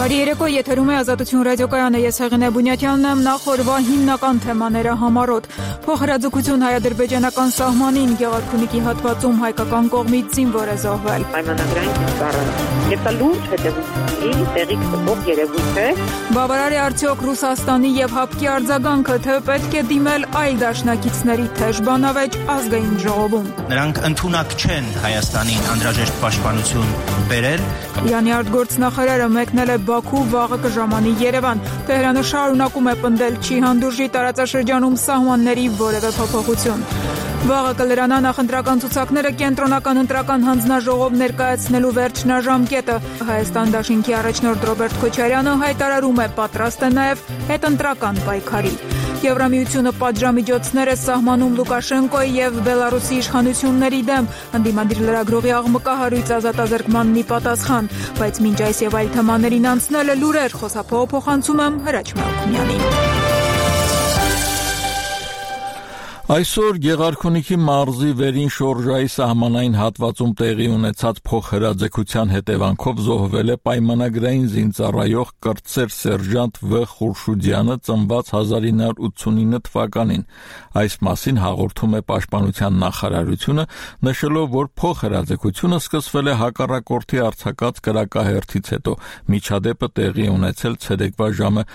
Բարի երեկո, եթերում է Ազատություն ռադիոկայանը, ես Հեղինե Բունյատյանն եմ, նախ օրվա հիմնական թեմաները համառոտ։ Փոխհրաձգություն հայ-ադրբեջանական սահմանին, Գեղարքունիքի հատվածում հայկական կողմից զինվոր է զոհվել։ Պայմանագրային ծառայություն։ Եվ դա լուրջ հետևությունների տեղի կտող երևույթ է։ Բավարար է արդյոք Ռուսաստանի եւ ՀԱՊԿ-ի արձագանքը, թե պետք է դիմել այլ դաշնակիցների թեժ բանավեճ ազգային ժողովում։ Նրանք ընդունակ չեն Հայաստանին անհրաժեշտ պաշտպանություն բերել։ Իրանի արտգործնախարարը մեկնել է Բաքու, վաղը կժամանի Երևան։ Թեհրանը շարունակում է պնդել չի հանդուրժի տարածաշրջանում սահմանների որևէ փոփոխություն։ Վաղը կլրանա նախընտրական ցուցակները կենտրոնական ընտրական հանձնաժողով ներկայացնելու վերջնաժամկետը։ Հայաստան դաշինքի առաջնորդ Ռոբերտ Քոչարյանը հայտարարում է պատրաստ է նաև հետընտրական պայքարի։ Եվրամիությունը պատժամիջոցներ է սահմանում Լուկաշենկոյի եւ Բելարուսի իշխանությունների դեմ, ընդդիմադիր լրագրողի աղմկահարույց ազատազրկմանն ի պատասխան, բայց մինչ այս եւ այլ թեմաներին անցնելը լուրեր, խոսափողը փոխանցում եմ Հրաչ Մելքումյանին։ Այսօր Գեղարքունիքի մարզի վերին շորժայի սահմանային հատվածում տեղի ունեցած փոխհրաձգության հետևանքով զոհվել է պայմանագրային զինծառայող կրտսեր սերժանտ Վ. Խուրշուդյանը, ծնված 1989 թվականին։ Այս մասին հաղորդում է Պաշտպանության նախարարությունը, նշելով, որ փոխհրաձգությունը սկսվել է հակառակորդի արձակած կրակահերթից հետո։ Միջադեպը տեղի ունեցել ցերեկվա ժամը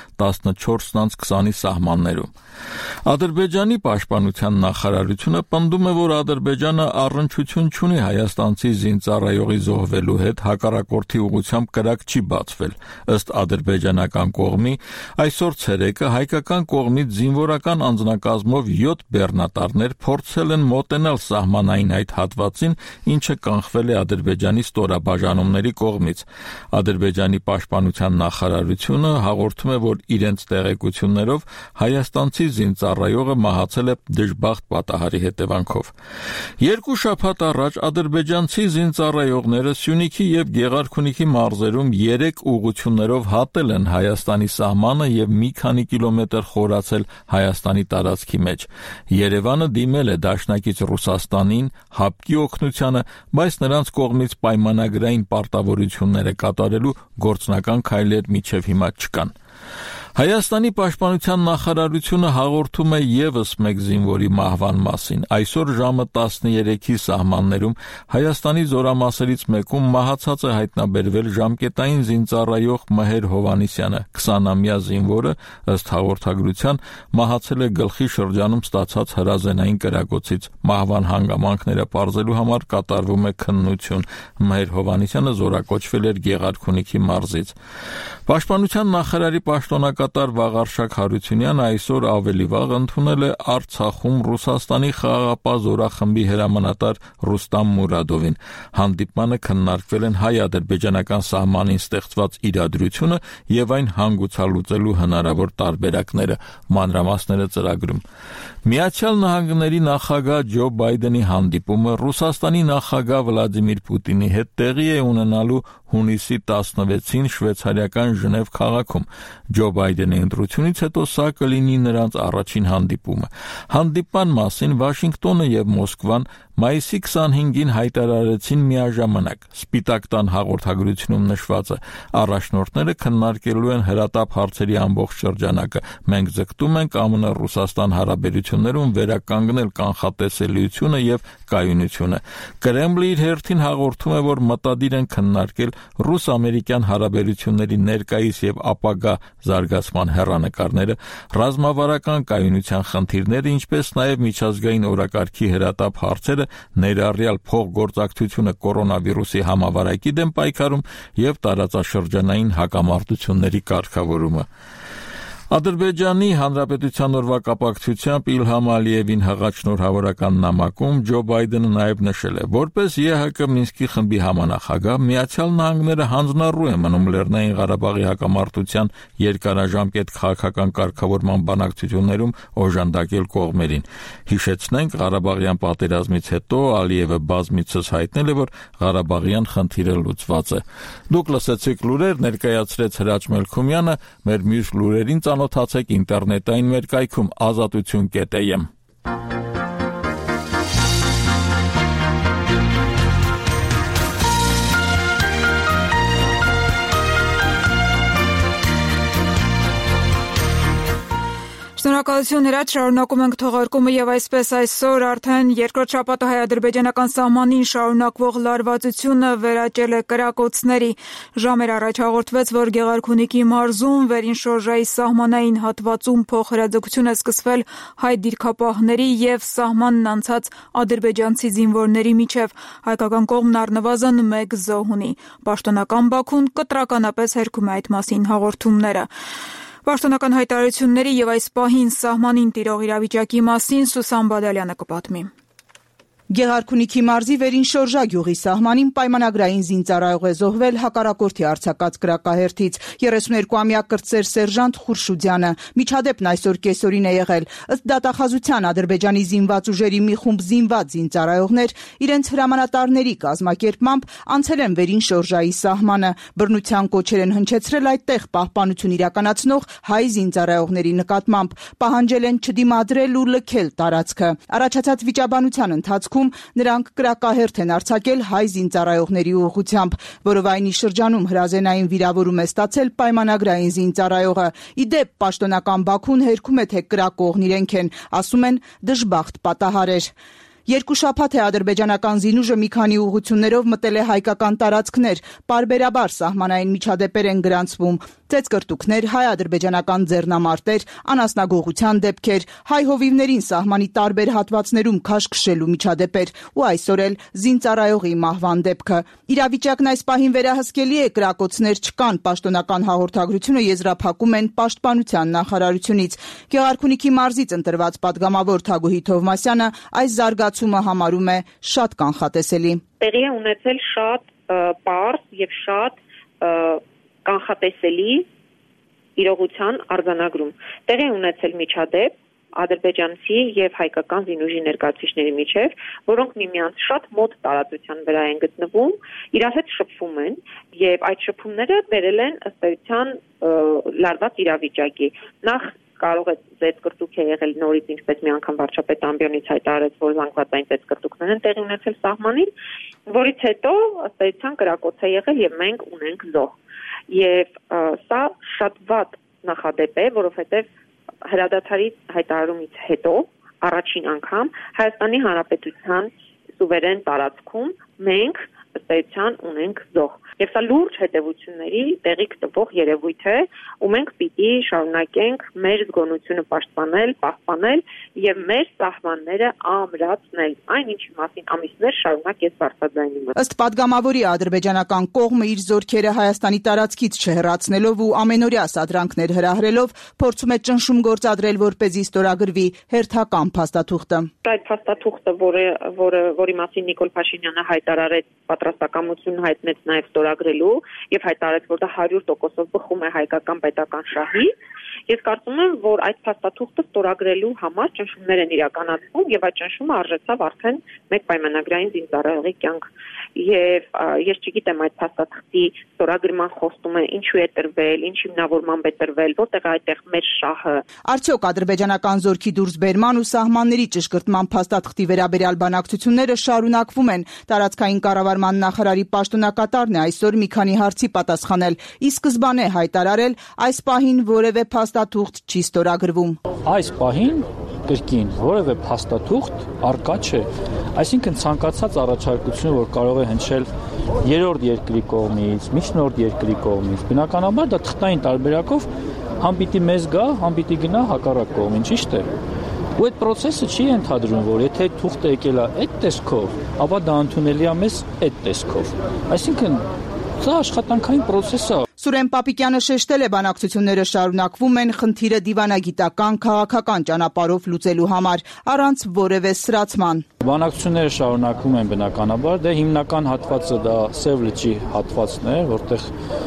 14:20-ի սահմաններում։ Ադրբեջանի պաշտպանության նախարարությունը պնդում է, որ Ադրբեջանը առնչություն չունի հայաստանցի զինծառայողի զոհվելու հետ, հակառակորդի ուղղությամբ կրակ չի բացվել։ Ըստ ադրբեջանական կողմի, այսօր ցերեկը հայկական կողմից զինվորական անձնակազմով 7 բեռնատարներ փորձել են մոտենալ սահմանային այդ հատվածին, ինչը կանխվել է Ադրբեջանի ստորաբաժանումների կողմից։ Ադրբեջանի պաշտպանության նախարարությունը հաղորդում է, որ իրենց տեղեկություններով հայաստանցի զինծառայողը մահացել է դժբախտ պատահարի հետևանքով։ Երկու շաբաթ առաջ ադրբեջանցի զինծառայողները Սյունիքի եւ Գեղարքունիքի մարզերում 3 ուղղություններով հատել են Հայաստանի սահմանը եւ մի քանի կիլոմետր խորացել Հայաստանի տարածքի մեջ։ Երևանը դիմել է դաշնակից Ռուսաստանին, ՀԱՊԿ-ի օգնությանը, բայց նրանց կողմից պայմանագրային պարտավորությունները կատարելու գործնական քայլեր մինչև հիմա չկան։ Հայաստանի պաշտպանության նախարարությունը հաղորդում է եւս մեկ զինվորի մահվան մասին։ Այսօր ժամը 13-ի սահմաններում Հայաստանի զորամասերից մեկում մահացած է հայտնաբերվել ժամկետային զինծառայող Մհեր Հովհաննիսյանը, 20-ամյա զինվորը, ըստ հաղորդագրության, մահացել է գլխի շրջանում ստացած հրազենային կրակոցից։ Մահվան հանգամանքները պարզելու համար կատարվում է քննություն։ Մհեր Հովհաննիսյանը զորակոչվել էր Գեղարքունիքի մարզից։ Պաշտպանության նախարարի պաշտոնակատար Վաղարշակ Հարությունյանը այսօր ավելի վաղ ընդունել է Արցախում Ռուսաստանի խաղաղապահ զորախմբի հրամանատար Ռուստամ Մուրադովին։ Հանդիպմանը քննարկվել են հայ-ադրբեջանական սահմանին ստեղծված իրադրությունը եւ այն հանգուցալուծելու հնարավոր տարբերակները։ Մանրամասները ծրագրում։ Միացյալ Նահանգների նախագահ Ջո Բայդենի հանդիպումը Ռուսաստանի նախագահ Վլադիմիր Պուտինի հետ տեղի է ունենալու հունիսի 16-ին շվեյցարիական Ժնև քաղաքում։ Ջո Բայդենի ընտրությունից հետո սա կլինի նրանց առաջին հանդիպումը։ Հանդիպման մասին Վաշինգտոնը եւ Մոսկվան մայիսի 25-ին հայտարարեցին միաժամանակ։ Սպիտակ տան հաղորդագրությունում նշված է. առաջնորդները քննարկելու են հրատապ հարցերի ամբողջ շրջանակը։ Մենք ձգտում ենք ԱՄՆ-Ռուսաստան հարաբերություններում վերականգնել կանխատեսելիությունը եւ կայունությունը։ Կրեմլը իր հերթին հաղորդում է, որ մտադիր են քննարկել ռուս-ամերիկյան հարաբերությունների ներկայիս եւ ապագա զարգացման հեռանկարները, ռազմավարական կայունության խնդիրները, ինչպես նաեւ միջազգային օրակարգի հրատապ հարցերը, ներառյալ փոխգործակցությունը կորոնավիրուսի համավարակի դեմ պայքարում եւ տարածաշրջանային հակամարտությունների կարգավորումը։ Ադրբեջանի Հանրապետության օրվա կապակցությամբ Իլհամ Ալիևին հղաչնորհավորական նամակում Ջո Բայդենը նաև նշել է, որպես ԵՀԿ Մինսկի խմբի համանախագահ Միացյալ Նահանգները հանձնառու է մնում Լեռնային Ղարաբաղի հակամարտության երկարաժամկետ քաղաքական կարգավորման բանակցություններում օժանդակել կողմերին։ Հիշեցնենք, Ղարաբաղյան պատերազմից հետո Ալիևը բազմիցս հայտնել է, որ Ղարաբաղյան խնդիրը լուծված է։ Դուք լսեցիք լուրեր, ներկայացրեց Հրաչ Մելքումյանը, մեր մյուս լուրերին ծանոթացեք ինտերնետային մեր կայքում azatutun.am։ Շնորհակալություն Հրաչ, շարունակում ենք թողարկումը եւ այսպես այսօր արդեն երկրորդ շաբաթը հայ-ադրբեջանական սահմանին շարունակվող լարվածությունը վերաճել է կրակոցների։ Ժամեր առաջ հաղորդվեց, որ Գեղարքունիքի մարզում վերին շորժայի սահմանային հատվածում փոխհրաձգություն է սկսվել հայ դիրքապահների եւ սահմանն անցած ադրբեջանցի զինվորների միջև։ Հայկական կողմն առնվազն 1 զոհ ունի։ Պաշտոնական Բաքուն կտրականապես հերքում է այդ մասին հաղորդումները։ Պաշտոնական հայտարարությունների եւ այս պահին սահմանին տիրող իրավիճակի մասին Սուսան Բադալյանը կպատմի։ Գեղարքունիքի մարզի վերին շորժա գյուղի սահմանին պայմանագրային զինծառայող է զոհվել հակառակորդի արձակած կրակահերթից 32-ամյա կրտսեր սերժանտ Խուրշուդյանը։ Միջադեպն այսօր կեսօրին է եղել։ Ըստ դատախազության Ադրբեջանի զինված ուժերի մի խումբ զինված զինծառայողներ իրենց հրամանատարների կազմակերպմամբ անցել են վերին շորժայի սահմանը։ Բռնության կոչեր են հնչեցրել այդտեղ պահպանություն իրականացնող հայ զինծառայողների նկատմամբ, պահանջել են չդիմադրել ու լքել տարածքը։ Առաջացած վիճաբանության ընթացքում նրանք կրակահերթ են արձակել հայ զինծառայողների ուղղությամբ, որովայնի շրջանում հրազենային վիրավորում է ստացել պայմանագրային զինծառայողը։ Իդեպ պաշտոնական Բաքուն հերքում է, թե կրակողն իրենք են, ասում են դժբախտ պատահար էր։ Երկու շաբաթ է ադրբեջանական զինուժը մի քանի ուղղություններով մտել է հայկական տարածքներ, պարբերաբար սահմանային միջադեպեր են գրանցվում, ծեծկրտուքներ, հայ-ադրբեջանական ձեռնամարտեր, անասնագողության դեպքեր, հայ հովիվներին սահմանի տարբեր հատվածներում քաշքշելու միջադեպեր ու այսօր էլ զինծառայողի մահվան դեպքը։ Իրավիճակն այս պահին վերահսկելի է, կրակոցներ չկան, պաշտոնական հաղորդագրությունը եզրափակում են պաշտպանության նախարարությունից։ Գեղարքունիքի մարզից ընտրված պատգամավոր Թագուհի Թովմասյանը այս զարգացումը համարում է շատ կանխատեսելի։ Տեղի է ունեցել շատ պարզ եւ շատ կանխատեսելի իրողության արձանագրում։ Տեղի է ունեցել միջադեպ ադրբեջանցի եւ հայկական զինուժի ներկայացուցիչների միջև, որոնք միմյանց շատ մոտ տարածության վրա են գտնվում, իրար հետ շփվում են եւ այդ շփումները բերել են ըստ էության լարված իրավիճակի։ Նախ կարող է ծեծկրտուք է եղել նորից, ինչպես մի անգամ վարչապետ Ամբյոնից հայտարարեց, որ զանգվածային ծեծկրտուքներ են տեղի ունեցել սահմանին, որից հետո ըստ էության կրակոց է եղել եւ մենք ունենք զոհ։ Եվ սա շատ վատ նախադեպ է, որովհետեւ հրադադարի հայտարարումից հետո առաջին անգամ Հայաստանի Հանրապետության սուվերեն տարածքում մենք ըստ էության ունենք զոհ։ Եվ սա լուրջ հետևությունների տեղիք տվող երևույթ է, ու մենք պիտի շարունակենք մեր զգոնությունը պաշտպանել, պահպանել եւ մեր սահմանները ամրացնել, այն ինչի մասին ամիսներ շարունակ ես բարձրաձայնում եմ։ Ըստ պատգամավորի ադրբեջանական կողմը իր զորքերը Հայաստանի տարածքից չհեռացնելով ու ամենօրյա սադրանքներ հրահրելով փորձում է ճնշում գործադրել, որպեսզի ստորագրվի հերթական փաստաթուղթը։ Այդ փաստաթուղթը, որի մասին Նիկոլ Փաշինյանը հայտարարեց, պատրաստակամություն հայտնեց նաեւ ստորագրելու եւ հայտարարեց, որ դա 100%-ով բխում է հայկական պետական շահից։ Ես կարծում եմ, որ այդ փաստաթուղթը ստորագրելու համար ճնշումներ են իրականացվում եւ այդ ճնշումը արժեցավ արդեն մեկ պայմանագրային զինծառայողի կյանք։ Եվ ես չգիտեմ այդ փաստաթղթի ստորագրման խոստումը ինչու է տրվել, ինչ հիմնավորմամբ է տրվել, որտեղ է այդտեղ մեր շահը։ Արդյոք ադրբեջանական զորքի դուրսբերման ու սահմանների ճշգրտման փաստաթղթի վերաբերյալ բանակցությունները շարունակվում են։ Տարածքային կառավարման նախարարի պաշտոնակատարն է այսօր մի քանի հարցի պատասխանել։ Ի սկզբանե հայտարարել, այս պահին որևէ փաստաթուղթ չի ստորագրվում։ Այս պահին կրկին որևէ փաստաթուղթ առկա չէ։ Այսինքն ցանկացած առաջարկություն, որ կարող է հնչել երրորդ երկրի կողմից, միջնորդ երկրի կողմից, բնականաբար դա թղթային տարբերակով համ պիտի մեզ գա, համ պիտի գնա հակառակ կողմին, ճիշտ է։ Ու այդ process-ը չի ընդհանրում, որ եթե թուղթը եկել է այդ տեսքով, ապա դա ընդունելի է մեզ այդ տեսքով։ Այսինքն սա աշխատանքային process է։ Սուրեն Պապիկյանը շեշտել է, բանակցությունները շարունակվում են խնդիրը դիվանագիտական, քաղաքական ճանապարհով լուծելու համար, առանց որևէ սրացման։ Բանակցությունները շարունակվում են բնականաբար, դե հիմնական հատվածը դա Սև լճի հատվածն է, որտեղ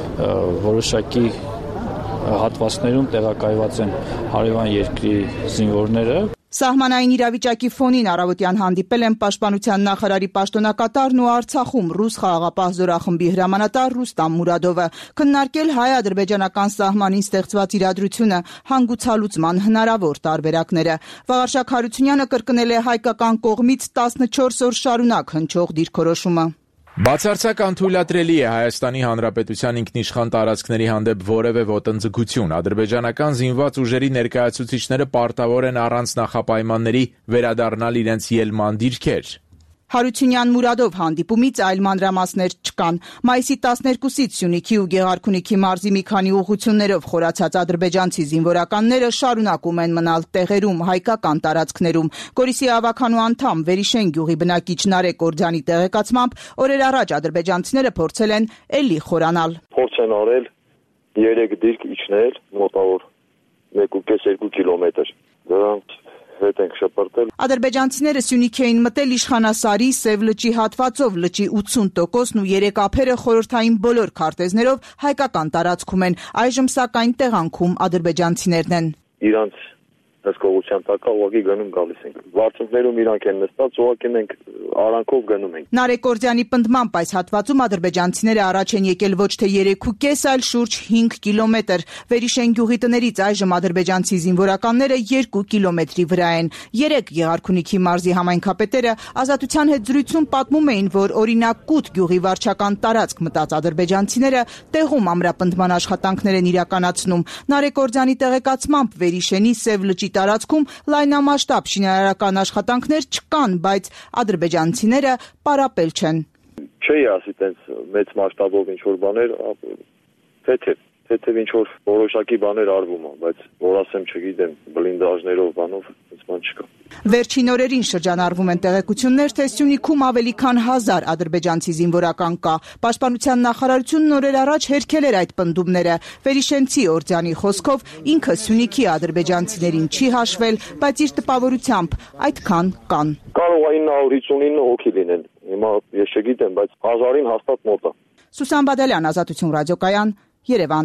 որոշակի հատվածներում տեղակայված են հարևան երկրի զինվորները։ Սահմանային իրավիճակի ֆոնին առավոտյան հանդիպել են պաշտպանության նախարարի պաշտոնակատարն ու Արցախում ռուս խաղաղապահ զորախմբի հրամանատար Ռուստամ Մուրադովը, քննարկել հայ-ադրբեջանական սահմանին ստեղծված իրադրությունը, հանգուցալուծման հնարավոր տարբերակները։ Վաղարշակ Հարությունյանը կրկնել է հայկական կողմից 14 օր շարունակ հնչող դիրքորոշումը։ Բացարձակ անթույլատրելի է Հայաստանի Հանրապետության ինքնիշխան տարածքների հանդեպ որևէ ոտնձգություն։ Ադրբեջանական զինված ուժերի ներկայացուցիչները պարտավոր են առանց նախապայմանների վերադառնալ իրենց ելման դիրքեր։ Հարությունյան Մուրադով հանդիպումից այլ մանրամասներ չկան։ Մայիսի 12-ից Սյունիքի ու Գեղարքունիքի մարզի մի քանի ուղղություններով խորացած ադրբեջանցի զինվորականները շարունակում են մնալ տեղերում, հայկական տարածքներում։ Գորիսի ավականու անդամ Վերիշեն գյուղի բնակիչ Նարեկ Օրձյանի տեղեկացմամբ օրեր առաջ ադրբեջանցիները փորձել են էլի խորանալ։ Փորձ են արել 3 դիրք իջնել մոտավոր 1.5-2 կիլոմետր։ Դրանք հետ ենք շպրտել։ Ադրբեջանցիները Սյունիք էին մտել Իշխանասարի, Սև լճի հատվածով, լճի 80%-ն ու 3 ափերը խորհրդային բոլոր քարտեզներով հայկական տարածքում են։ Այժմ սակայն տեղանքում ադրբեջանցիներն են։ Իրանց հսկողության տակ ուղղակի գնում գալիս ենք։ Վարձունքներում իրանք են նստած, ուղղակի մենք արանքով գնում ենք։ Նարեկ Օրձյանի պնդմամբ այս հատվածում ադրբեջանցիները առաջ են եկել ոչ թե 3.5, այլ շուրջ 5 կիլոմետր։ Վերիշեն գյուղի տներից այժմ ադրբեջանցի զինվորականները 2 կիլոմետրի վրա են։ 3 Գեղարքունիքի մարզի համայնքապետերը Ազատության հետ զրույցում պատմում էին, որ օրինակ Կուտ գյուղի վարչական տարածք մտած ադրբեջանցիները տեղում ամրապնդման աշխատանքներ են իրականացնում։ Նարեկ Օրձյանի տեղեկացմամբ Վերիշենի Սև լճի տարածքում լայնամասշտաբ շինարարական աշխատանքներ չկան, բայց ադրբեջանցիները պարապել չեն։ Չի ասի տենց մեծ մասշտաբով ինչ-որ բաներ, թեթև ինչ-որ որոշակի բաներ արվում են, բայց որ ասեմ չգիտեմ, բլինդաժներով բանով այս բան չկա։ Վերջին օրերին շրջանառվում են տեղեկություններ, թե Սյունիքում ավելի քան 1000 ադրբեջանցի զինվորական կա։ Պաշտպանության նախարարությունն օրեր առաջ հերքել էր այդ պնդումները։ Վերիշենցի Օրձյանի խոսքով ինքը Սյունիքի ադրբեջանցիներին չի հաշվել, բայց իր տպավորությամբ այդքան կան։ Կարող է 959 հոգի լինեն։ Հիմա ես չգիտեմ, բայց 1000-ին հաստատ մոտ է։ Սուսան Բադալյան, Ազատություն ռադիոկայան, Երևան։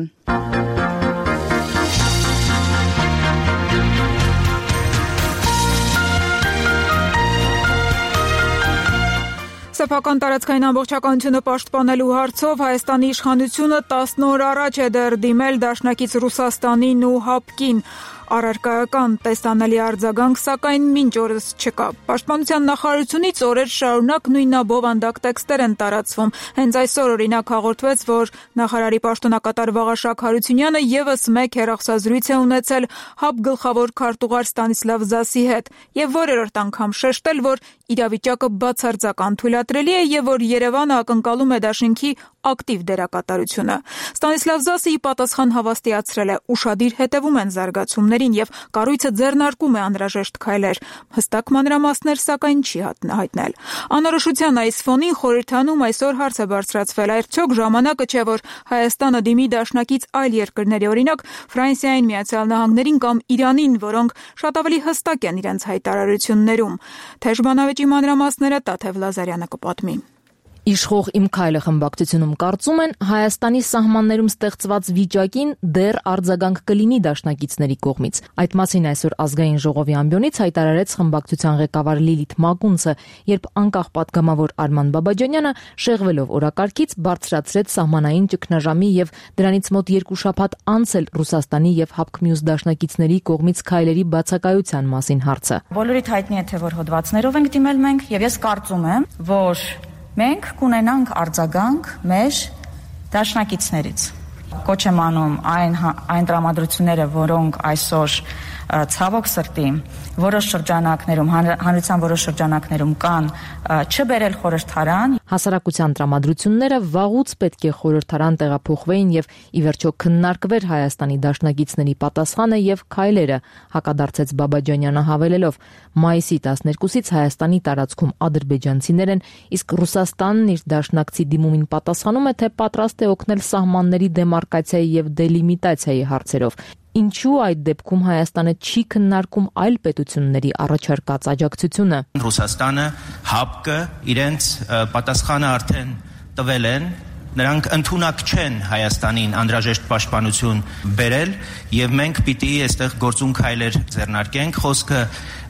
Սեփական տարածքային ամբողջականությունը պաշտպանելու հարցով Հայաստանի իշխանությունը 10 օր առաջ է դեռ դիմել դաշնակից Ռուսաստանին ու ՀԱՊԿ-ին։ Առարկայական տեսանելի արձագանք սակայն մինչ օրս չկա։ Պաշտպանության նախարարությունից օրեր շարունակ նույնաբովանդակ տեքստեր են տարածվում։ Հենց այսօր օրինակ հաղորդվեց, որ նախարարի պաշտոնակատար Վաղաշակ Հարությունյանը եւս մեկ հեռախոսազրույց է ունեցել ՀԱՊԿ գլխավոր քարտուղար Ստանիսլավ Զասի հետ եւ որերորդ անգամ շեշտել, որ իրավիճակը բացարձակ անթույլատրելի է եւ որ Երևանը ակնկալում է դաշինքի ակտիվ դերակատարությունը։ Ստանիսլավ Զասը ի պատասխան հավաստիացրել է, ուշադիր հետևում են զարգացումներին եւ կառույցը ձեռնարկում է անհրաժեշտ քայլեր։ Հստակ մանրամասներ սակայն չի հայտնել։ Անորոշության այս ֆոնին խորհրդանում այսօր հարց է բարձրացվել, արդյոք ժամանակը չէ, որ Հայաստանը դիմի դաշնակից այլ երկրների, օրինակ Ֆրանսիային, Միացյալ Նահանգներին կամ Իրանին, որոնք շատ ավելի հստակ են իրենց հայտարարություններում։ Թեժ բանավեճի մանրամասները Տաթև Լազարյանը կպատմի։ Իշխող «Իմ քայլը» խմբակցությունում կարծում են, Հայաստանի սահմաններում ստեղծված վիճակին դեռ արձագանք կլինի դաշնակիցների կողմից։ Այդ մասին այսօր Ազգային ժողովի ամբիոնից հայտարարեց խմբակցության ղեկավար Լիլիթ Մակունցը, երբ անկախ պատգամավոր Արման Բաբաջանյանը շեղվելով օրակարգից բարձրացրեց սահմանային ճգնաժամի եւ դրանից մոտ 2 շաբաթ անց էլ Ռուսաստանի եւ ՀԱՊԿ մյուս դաշնակիցների կողմից քայլերի բացակայության մասին հարցը։ Բոլորիդ հայտնի է, թե որ հոդվածներով ենք դիմել մենք եւ ես կարծում եմ, որ մենք կունենանք արձագանք մեր դաշնակիցներից։ Կոչ եմ անում այն տրամադրությունները, որոնք այսօր ցավոք սրտի որոշ շրջանակներում, հանրության որոշ շրջանակներում կան, չբերել խորհրդարան։ Հասարակության տրամադրությունները վաղուց պետք է խորհրդարան տեղափոխվեին եւ ի վերջո քննարկվեր Հայաստանի դաշնակիցների պատասխանը եւ քայլերը, հակադարձեց Բաբաջանյանը հավելելով. մայիսի 12-ից Հայաստանի տարածքում ադրբեջանցիներ են, իսկ Ռուսաստանն իր դաշնակցի դիմումին պատասխանում է, թե պատրաստ է օգնել սահմանների դեմարկացիայի եւ դելիմիտացիայի հարցերով։ Ինչու այդ դեպքում Հայաստանը չի քննարկում այլ պետությունների առաջարկած աջակցությունը։ Ռուսաստանը, ՀԱՊԿ-ը իրենց պատասխանը արդեն տվել են, նրանք ընդունակ չեն Հայաստանին անհրաժեշտ պաշտպանություն բերել եւ մենք պիտի այստեղ գործուն քայլեր ձեռնարկենք։ Խոսքը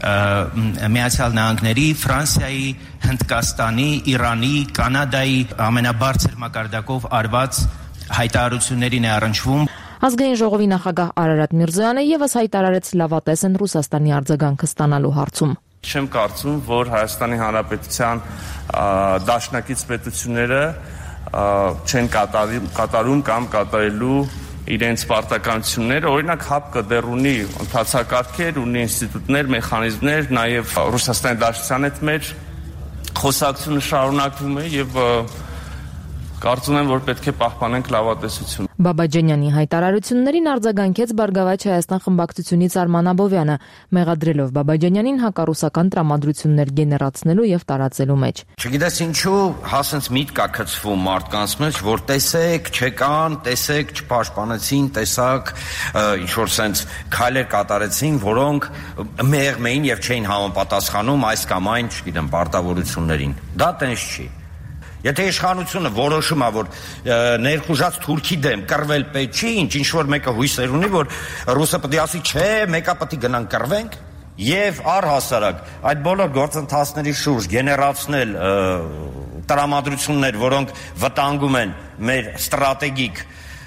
Միացյալ Նահանգների, Ֆրանսիայի, Հնդկաստանի, Իրանի, Կանադայի ամենաբարձր մակարդակով արված հայտարարություններին է առնչվում։ Ազգային ժողովի նախագահ Արարատ Միրզոյանը եւս հայտարարեց լավատես են Ռուսաստանի արձագանքը ստանալու հարցում։ Չեմ կարծում, որ Հայաստանի Հանրապետության դաշնակից պետությունները չեն կատարում կամ կատարելու իրենց պարտականությունները, օրինակ ՀԱՊԿ դեռ ունի ընթացակարգեր, ունի ինստիտուտներ, մեխանիզմներ, նաև Ռուսաստանի Դաշնության հետ մեր խոսակցությունը շարունակվում է եւ կարծում եմ, որ պետք է պահպանենք լավատեսություն։ Բաբաջանյանի հայտարարություններին արձագանքեց Բարգավաճ Հայաստան խմբակցությունից Արման Աբովյանը, մեղադրելով Բաբաջանյանին հակառուսական տրամադրություններ գեներացնելու եւ տարածելու մեջ։ Չգիտես ինչու հասենց միտք կա գցվում մարդկանց մեջ, որ տեսեք, չեկան, տեսեք, չպաշտպանեցին, տեսակ, ինչ որ sense քայլեր կատարեցին, որոնք մեղմ էին եւ չէին համապատասխանում այս կամ այն, չգիտեմ, պարտավորություններին։ Դա տենց չի։ Եթե իշխանությունը որոշում է, որ ներխուժած թուրքի դեմ կռվել պետք չի, ինչ որ մեկը հույսեր ունի, որ ռուսը պետք է ասի, չէ, մեկը պետք է գնանք կռվենք, եւ առհասարակ այդ բոլոր գործընթացների շուրջ գեներացնել տրամադրություններ, որոնք վտանգում են մեր ստրատեգիկ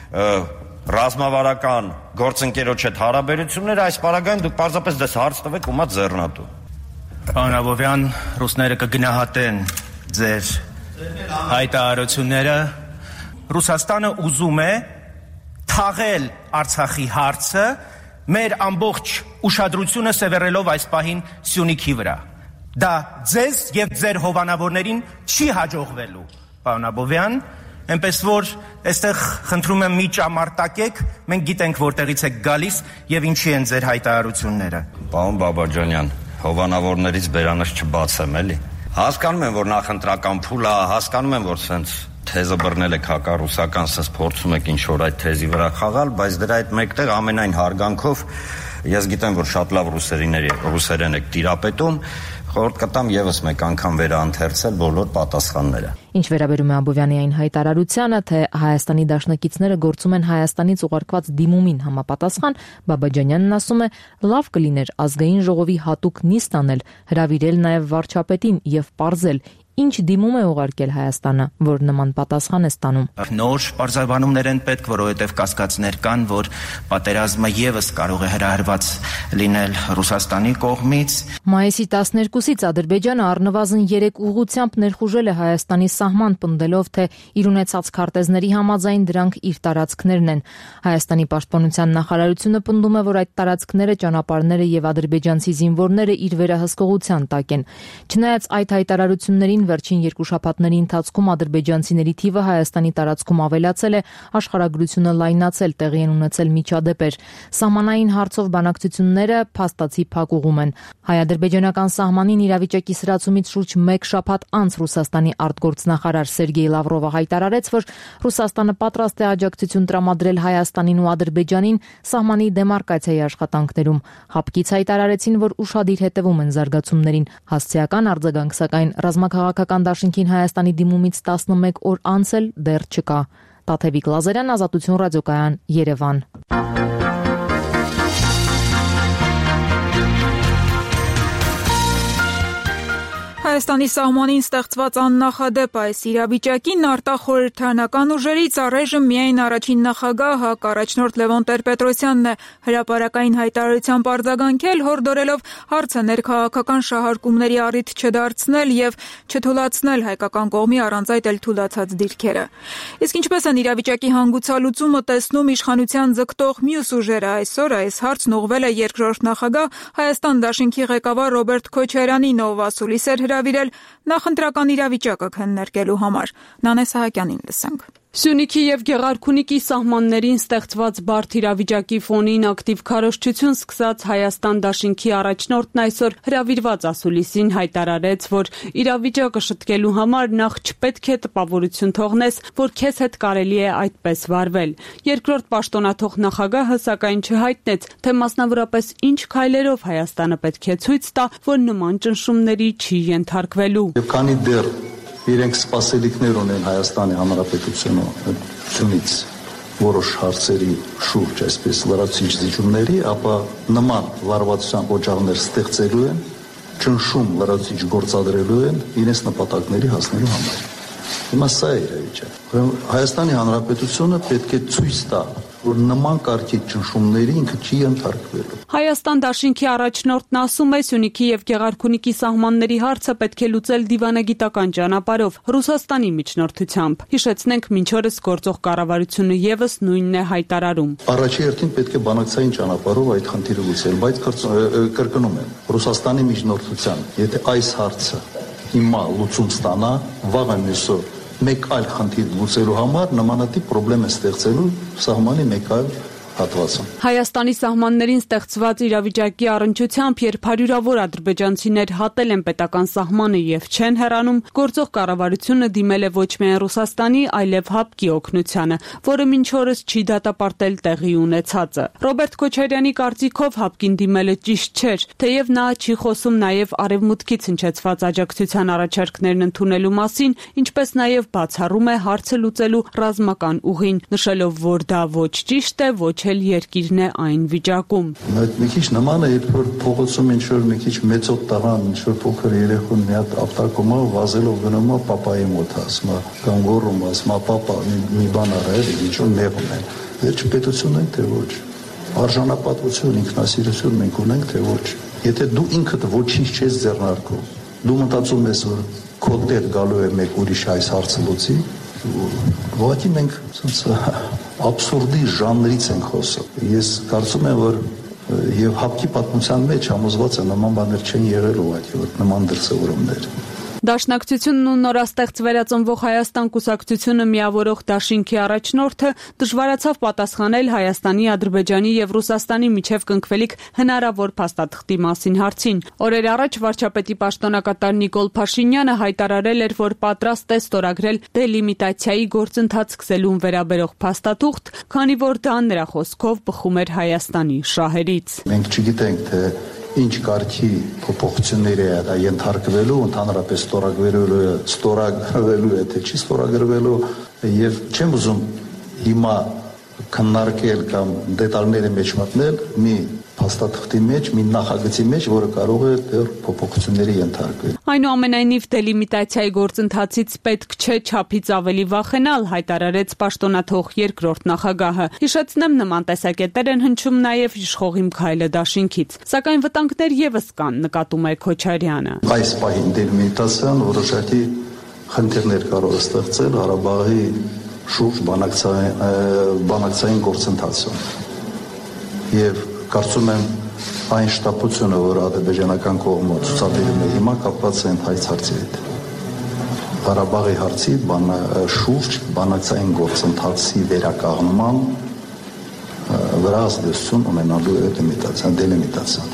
ռազմավարական գործընկերոջ հետ հարաբերությունները, այս պարագայում դուք պարզապես դες հարց տվեք ու մա ձեռնատու։ Պարոն Աբովյան, ռուսները կգնահատեն ձեր հայտարարությունները։ Ռուսաստանը ուզում է թաղել Արցախի հարցը մեր ամբողջ ուշադրությունը սևեռելով այս պահին Սյունիքի վրա։ Դա ձեզ եւ ձեր հովանավորներին չի հաջողվելու, պարոն Աբովյան, այնպես որ այստեղ խնդրում եմ մի ճամարտակեք, մենք գիտենք որտեղից եք գալիս եւ ինչի են ձեր հայտարարությունները։ Պարոն Բաբաջանյան, հովանավորներից բերանս չբացեմ, էլի։ Հասկանում եմ, որ նախընտրական փուլ է, հասկանում եմ, որ սենց թեզը բռնել եք հակառուսական, սենց փորձում եք ինչ-որ այդ թեզի վրա խաղալ, բայց դրա այդ մեկտեղ ամենայն հարգանքով ես գիտեմ, որ շատ լավ ռուսերեն եք տիրապետում, խորհուրդ կտամ եւս մեկ անգամ վերաընթերցել բոլոր պատասխանները։ Ինչ վերաբերում է Աբովյանի այն հայտարարությանը, թե Հայաստանի դաշնակիցները գործում են Հայաստանից ուղարկված դիմումին համապատասխան, Բաբաջանյանն ասում է, լավ կլիներ ազգային ժողովի հատուկ նիստ անել, հրավիրել նաև վարչապետին եւ պարզել, ինչ դիմում է ուղարկել Հայաստանը, որ նման պատասխան է ստանում։ Նոր պարզաբանումներ են պետք, որովհետև կասկածներ կան, որ պատերազմը եւս կարող է հրահրված լինել Ռուսաստանի կողմից։ Մայիսի 12-ից Ադրբեջանը առնվազն 3 ուղղությամբ ներխուժել է Հայաստանի սահման, պնդելով, թե իր ունեցած քարտեզների համաձայն դրանք իր տարածքներն են։ Հայաստանի պաշտպանության նախարարությունը պնդում է, որ այդ տարածքները, ճանապարհները եւ ադրբեջանցի զինվորները իր վերահսկողության տակ են։ Չնայած այդ հայտարարություններին վերջին 2 շաբաթների ընթացքում ադրբեջանցիների թիվը Հայաստանի տարածքում ավելացել է, աշխարհագրությունը լայնացել, տեղի են ունեցել միջադեպեր։ Սահմանային հարցով բանակցությունները փաստացի փակուղում են։ Հայ-ադրբեջանական սահմանին իրավիճակի սրացումից շուրջ 1 շաբաթ անց Ռուսաստանի արտգործնախարար Սերգեյ Լավրովը հայտարարեց, որ Ռուսաստանը պատրաստ է աջակցություն տրամադրել Հայաստանին ու Ադրբեջանին սահմանի դեմարկացիայի աշխատանքներում։ ՀԱՊԿ-ից հայտարարեցին, որ ուշադիր հետևում են զարգացումներին։ Հասցեական արձագանք, սակայն ռազմաքաղաքական դաշինքին Հայաստանի դիմումից 11 օր անց էլ դեռ չկա։ Տաթևիկ Լազարյան, Ազատություն ռադիոկայան, Երևան։ Հայաստանի սահմանին ստեղծված աննախադեպ այս իրավիճակին արտախորհրդարանական ուժերից առայժմ միայն առաջին նախագահ ՀԱԿ առաջնորդ Լևոն Տեր-Պետրոսյանն է հրապարակային հայտարարությամբ արձագանքել, հորդորելով հարցը ներքաղաքական շահարկումների առիթ չդարձնել եւ չթույլատրել հայկական կողմի առանց այդ էլ թույլատրած դիրքերը։ Իսկ ինչպես են իրավիճակի հանգուցալուծումը տեսնում իշխանության ձգտող մյուս ուժերը, այսօր այս հարցն ուղղվել է երկրորդ նախագահ Հայաստան դաշինքի ղեկավար Ռոբերտ Քոչարյանին, ով ասուլիս էր հրավիրել նախընտրական իրավիճակը քննարկելու համար։ Նանե Սահակյանին լսենք։ Սյունիքի եւ Գեղարքունիքի սահմաններին ստեղծված բարդ իրավիճակի ֆոնին ակտիվ քարոզչություն սկսած Հայաստան դաշինքի առաջնորդն այսօր հրավիրված ասուլիսին հայտարարեց, որ իրավիճակը շտկելու համար նախ չպետք է տպավորություն թողնես, որ քեզ հետ կարելի է այդպես վարվել։ Երկրորդ պաշտոնաթող նախագահը սակայն չհայտնեց, թե մասնավորապես ինչ քայլերով Հայաստանը պետք է ցույց տա, որ նման ճնշումների չի ենթարկվելու։ Եվ քանի դեռ իրենք սպասելիքներ ունեն Հայաստանի Հանրապետությունից որոշ հարցերի շուրջ, այսպես լրացուցիչ զիջումների, ապա նման լարվածության օջախներ ստեղծելու են, ճնշում լրացուցիչ գործադրելու են իրենց նպատակների հասնելու համար։ Հիմա սա է իրավիճակը։ Հայաստանի Հանրապետությունը պետք է ցույց տա որ նման կարգի ճնշումների ինքը չի ենթարկվելու։ Հայաստան դաշինքի առաջնորդն ասում է, Սյունիքի եւ Գեղարքունիքի սահմանների հարցը պետք է լուծել դիվանագիտական ճանապարհով, Ռուսաստանի միջնորդությամբ։ Հիշեցնենք, մինչ օրս գործող կառավարությունը եւս նույնն է հայտարարում։ Առաջի հերթին պետք է բանակցային ճանապարհով այդ խնդիրը լուծել, բայց կրկնում եմ, Ռուսաստանի միջնորդությամբ, եթե այս հարցը հիմա լուծում ստանա, վաղը մյուսօր մեկ այլ խնդիր լուծելու համար նմանատիպ խնդրեմ է ստեղծելու սահմանի մեկ այլ հատվածում։ Հայաստանի սահմաններին ստեղծված իրավիճակի առնչությամբ, երբ հարյուրավոր ադրբեջանցիներ հատել են պետական սահմանը եւ չեն հեռանում, գործող կառավարությունը դիմել է ոչ միայն Ռուսաստանի, այլև ՀԱՊԿ-ի օգնությանը, որը մինչ օրս չի դատապարտել տեղի ունեցածը։ Ռոբերտ Քոչարյանի կարծիքով ՀԱՊԿ-ին դիմելը ճիշտ չէր, թեև նա չի խոսում նաեւ արևմուտքից հնչեցված աջակցության առաջարկներն ընդունելու մասին, ինչպես նաեւ բացառում է հարցը լուծելու ռազմական ուղին, նշելով, որ դա ոչ ճիշտ է, ոչ երկիրն է այն վիճակում։ Մի քիչ նման է, երբ որ փողոցում ինչ-որ մի քիչ մեծոտ տղան, ինչ-որ փոքր երեխուն մի հատ ապտակում է, վազելով գնում է պապայի մոտ, ասում է, կամ գոռում, ասում է, պապա, մի բան արա, ինչ-որ մեղում են։ Վերջ պետություն ենք, թե ոչ։ Արժանապատվություն, ինքնասիրություն մենք ունենք, թե ոչ։ Եթե դու ինքդ ոչինչ չես ձեռնարկում, դու մտածում ես, որ քո տեղ գալու է մեկ ուրիշ այս հարցը լուծի, ուղղակի մենք աբսուրդի ժանրից ենք խոսում։ Ես կարծում եմ, որ եւ ՀԱՊԿ-ի պատմության մեջ համոզված է նման բաներ չեն եղել ուղղակի, որ նման դրսևորումներ։ Դաշնակցությունն ու նորաստեղծ վերածնվող Հայաստան կուսակցությունը միավորող դաշինքի առաջնորդը դժվարացավ պատասխանել Հայաստանի, Ադրբեջանի եւ Ռուսաստանի միջև կնքվելիք հնարավոր փաստաթղթի մասին հարցին։ Օրեր առաջ վարչապետի պաշտոնակատար Նիկոլ Փաշինյանը հայտարարել էր, որ պատրաստ է ստորագրել դելիմիտացիայի գործընթաց սկսելուն վերաբերող փաստաթուղթ, քանի որ դա նրա խոսքով բխում էր Հայաստանի շահերից։ Մենք չգիտենք, թե ինչ կարգի փոփոխությունների է դա ենթարկվելու, ընդհանրապես ստորագրվելու է, թե չի ստորագրվելու, եւ չեմ ուզում հիմա քննարկել կամ դետալների մեջ մտնել մի փաստաթղթի մեջ, մի նախագծի մեջ, որը կարող է դեռ փոփոխությունների ենթարկվել։ Այնուամենայնիվ դելիմիտացիայի գործընթացից պետք չէ չափից ավելի վախենալ, հայտարարեց պաշտոնաթող երկրորդ նախագահը։ Հիշեցնեմ, նման տեսակետներ են հնչում նաև իշխող Իմ քայլը դաշինքից, սակայն վտանգներ եւս կան, նկատում է Քոչարյանը։ Այս պահին դելիմիտացիան որոշակի խնդիրներ կարող է ստեղծել Ղարաբաղի շուրջ բանակցային գործընթացում։ Եվ կարծում եմ այն շտապությունը, որ ադրբեջանական կողմը ցուցաբերում է հիմա, կապված է այս հարցի հետ։ Ղարաբաղի հարցի շուրջ բանակցային գործընթացի վերականգնման վրա ազդեցություն ունենալու է դելիմիտացիան։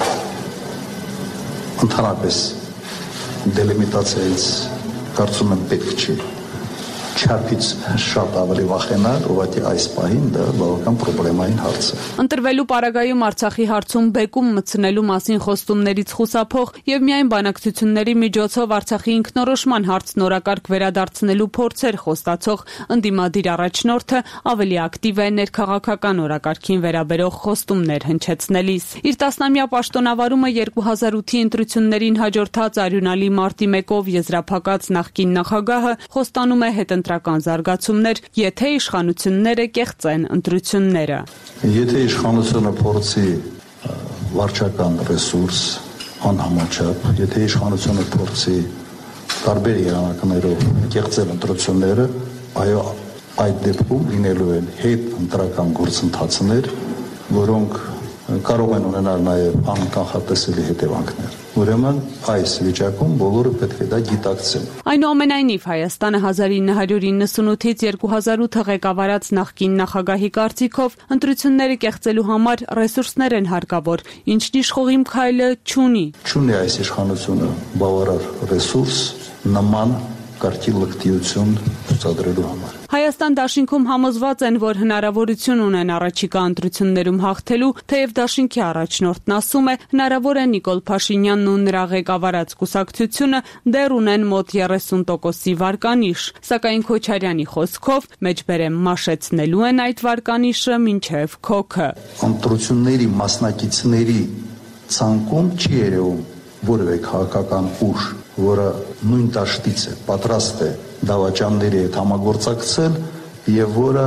Ընդհանրապես դելիմիտացիայից կարծում եմ պետք չի չափից շատ ավելի վախենալ, ուղղակի այս պահին դա բավական պրոբլեմային հարց է։ Ընտրվելու պարագայում Արցախի հարցում բեկում մտցնելու մասին խոստումներից խուսափող եւ միայն բանակցությունների միջոցով Արցախի ինքնորոշման հարց նորակարգ վերադարձնելու փորձեր խոստացող ընդդիմադիր առաջնորդը ավելի ակտիվ է ներքաղաքական օրակարգին վերաբերող խոստումներ հնչեցնելիս։ Իր տասնամյա պաշտոնավարումը 2008-ի ընտրություններին հաջորդած արյունալի մարտի 1-ով եզրափակած նախկին նախագահը խոստանում է հետընտրական զարգացումներ, եթե իշխանությունները կեղծեն ընտրությունները։ Եթե իշխանությունը փորձի վարչական ռեսուրս անհամաչափ, եթե իշխանությունը փորձի տարբեր եղանակներով կեղծել ընտրությունները, այո, այդ դեպքում լինելու են հետընտրական գործընթացներ, որոնք կարող են ունենալ նաև անկանխատեսելի հետևանքներ։ Ուրեմն այս վիճակում բոլորը պետք է դա գիտակցեն։ Այնուամենայնիվ Հայաստանը 1998-ից 2008 ղեկավարած նախկին նախագահի կարծիքով ընտրությունները կեղծելու համար ռեսուրսներ են հարկավոր, ինչն իշխող Իմ քայլը չունի։ Չունի այս իշխանությունը բավարար ռեսուրս նման կարգի լկտիություն ցուցադրելու համար։ Հայաստան դաշինքում համոզված են, որ հնարավորություն ունեն առաջիկա ընտրություններում հաղթելու, թեև դաշինքի առաջնորդն ասում է, հնարավոր է Նիկոլ Փաշինյանն ու նրա ղեկավարած կուսակցությունը դեռ ունեն մոտ 30%-ի վարկանիշ, սակայն Քոչարյանի խոսքով մեջբերեմ մաշեցնելու են այդ վարկանիշը մինչև քոքը։ Ընտրությունների մասնակիցների ցանկում չի երևում որևէ քաղաքական ուժ, որը նույն դաշտից է, պատրաստ է դավաճանների հետ համագործակցել եւ որը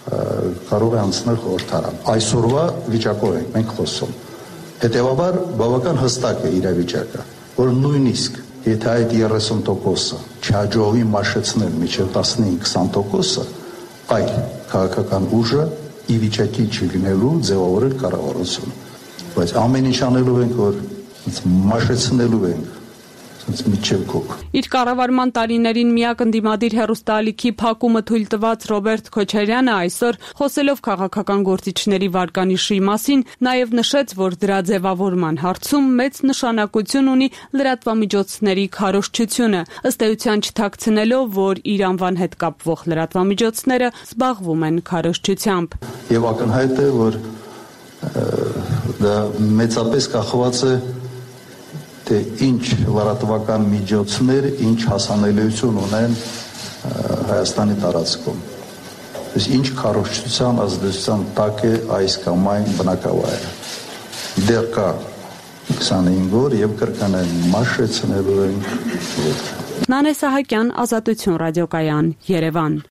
կարող է անցնել խորհրդարան։ Այսօրվա վիճակով ենք մենք խոսում։ Հետևաբար բավական հստակ է իրավիճակը, որ նույնիսկ եթե այդ 30%-ը չհաջողվի մաշեցնել մինչև 15-20%-ը, այլ քաղաքական ուժը ի վիճակի չլինելու ձևավորել կառավարությունը։ Բայց ամեն ինչ անելու ենք, որ մաշեցնելու ենք Իր կառավարման տարիներին միակ ընդդիմադիր հեռուստաալիքի փակումը թույլ տված Ռոբերտ Քոչարյանը այսօր խոսելով քաղաքական գործիչների վարկանիշի մասին նաև նշեց, որ դրա ձևավորման հարցում մեծ նշանակություն ունի լրատվամիջոցների քարոզչությունը, ըստ էության չթաքցնելով, որ իր անվան հետ կապվող լրատվամիջոցները զբաղվում են քարոզչությամբ։ Եվ ակնհայտ է, որ դա մեծապես կախված է թե ինչ լրատվական միջոցներ, ինչ հասանելիություն ունեն Հայաստանի տարածքում։ Ինչ քարոզչության ազդեցության տակ է այս կամ այն բնակավայրը։ Դեռ կա 25 օր եւ կրկնել մաշեցնելու են։ Նանե Սահակյան, Ազատություն ռադիոկայան, Երևան։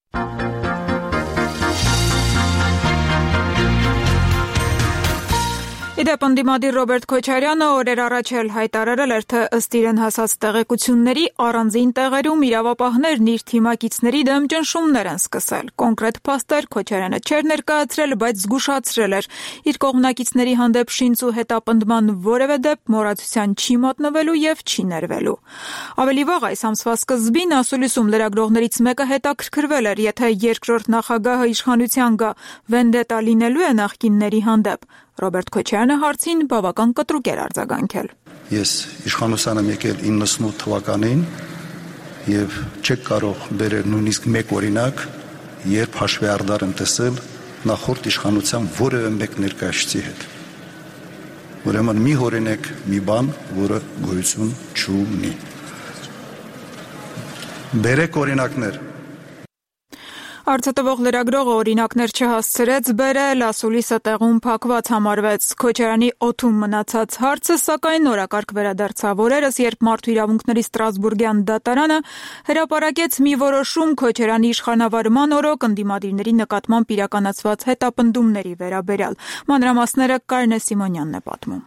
Իդեպ ընդդիմադիր Ռոբերտ Քոչարյանը օրեր առաջ էլ հայտարարել էր, թե ըստ իրեն հասած տեղեկությունների առանձին տեղերում իրավապահներն իր թիմակիցների դեմ ճնշումներ են սկսել։ Կոնկրետ փաստեր Քոչարյանը չէր ներկայացրել, բայց զգուշացրել էր իր կողմնակիցների հանդեպ շինծ ու հետապնդման որևէ դեպք մոռացության չի մատնվելու եւ չի ներվելու։ Ավելի վաղ այս ամսվա սկզբին ասուլիսում լրագրողներից մեկը հետաքրքրվել էր, եթե երկրորդ նախագահը իշխանության գա, վենդետա լինելու է նախկինների հանդեպ։ Ռոբերտ Քոչարյանը հարցին բավական կտրուկ էր արձագանքել։ Ես իշխանության եմ եկել 98 թվականին եւ չեք կարող բերել նույնիսկ մեկ օրինակ, երբ հաշվի առդար եմ տեսել նախորդ իշխանության որևէ մեկ ներկայացուցի հետ։ Ուրեմն մի օրինակ, մի բան, որը գոյություն չունի։ Բերեք օրինակներ։ Արցատվող լրագրողը օրինակներ չհասցրեց բերել, ասուլիսը տեղում փակված համարվեց։ Քոչարյանի օդում մնացած հարցը, սակայն օրակարգ վերադարձավ օրերս, երբ Մարդու իրավունքների Ստրասբուրգյան դատարանը հրապարակեց մի որոշում Քոչարյանի իշխանավարման օրոք ընդդիմադիրների նկատմամբ իրականացված հետապնդումների վերաբերյալ։ Մանրամասները Կարինե Սիմոնյանն է պատմում։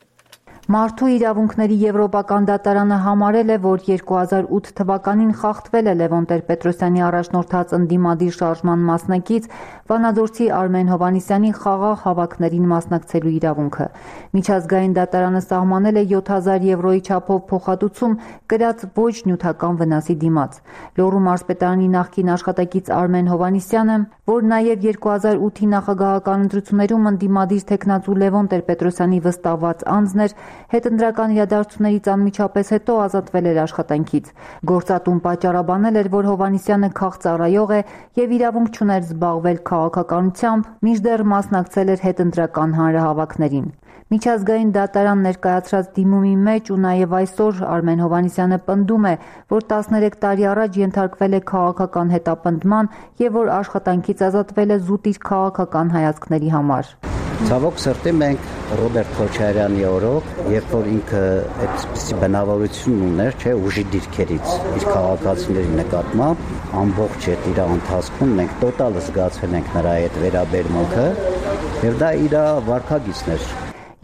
Մարդու իրավունքների եվրոպական դատարանը համարել է, որ 2008 թվականին խախտվել է Լևոն Տեր-Պետրոսյանի առաջնորդած ընդդիմադիր շարժման մասնակից Վանաձորցի Արմեն Հովհաննիսյանի խաղաղ հավաքներին մասնակցելու իրավունքը։ Միջազգային դատարանը սահմանել է 7000 եվրոյի չափով փոխհատուցում կրած ոչ նյութական վնասի դիմաց։ Լոռու մարզպետարանի նախկին աշխատակից Արմեն Հովհաննիսյանը, որ նաև 2008-ի նախագահական ընտրություններում ընդդիմադիր թեկնածու Լևոն Տեր-Պետրոսյանի վստահված անձն էր, հետընտրական իրադարձություններից անմիջապես հետո ազատվել էր աշխատանքից։ Գործատուն պատճառաբանել էր, որ Հովհաննիսյանը քաղծառայող է եւ իրավունք չուներ զբաղվել քաղաքականությամբ, մինչդեռ մասնակցել էր հետընտրական հանրահավաքներին։ Միջազգային դատարան ներկայացրած դիմումի մեջ ու նաև այսօր Արմեն Հովհաննիսյանը պնդում է, որ 13 տարի առաջ ենթարկվել է քաղաքական հետապնդման եւ որ աշխատանքից ազատվել է զուտ իր քաղաքական հայացքների համար։ Ցավոք սրտի մենք Ռոբերտ Քոչարյանի օրոք, երբ որ ինքը այդպիսի բնավորություն ուներ, չէ, ուժի դիրքերից իր քաղաքացիների նկատմամբ, ամբողջ այդ իր ընթացքում մենք տոտալ զգացվել ենք նրա այդ վերաբերմունքը, եւ դա իր վարքագիծն էր։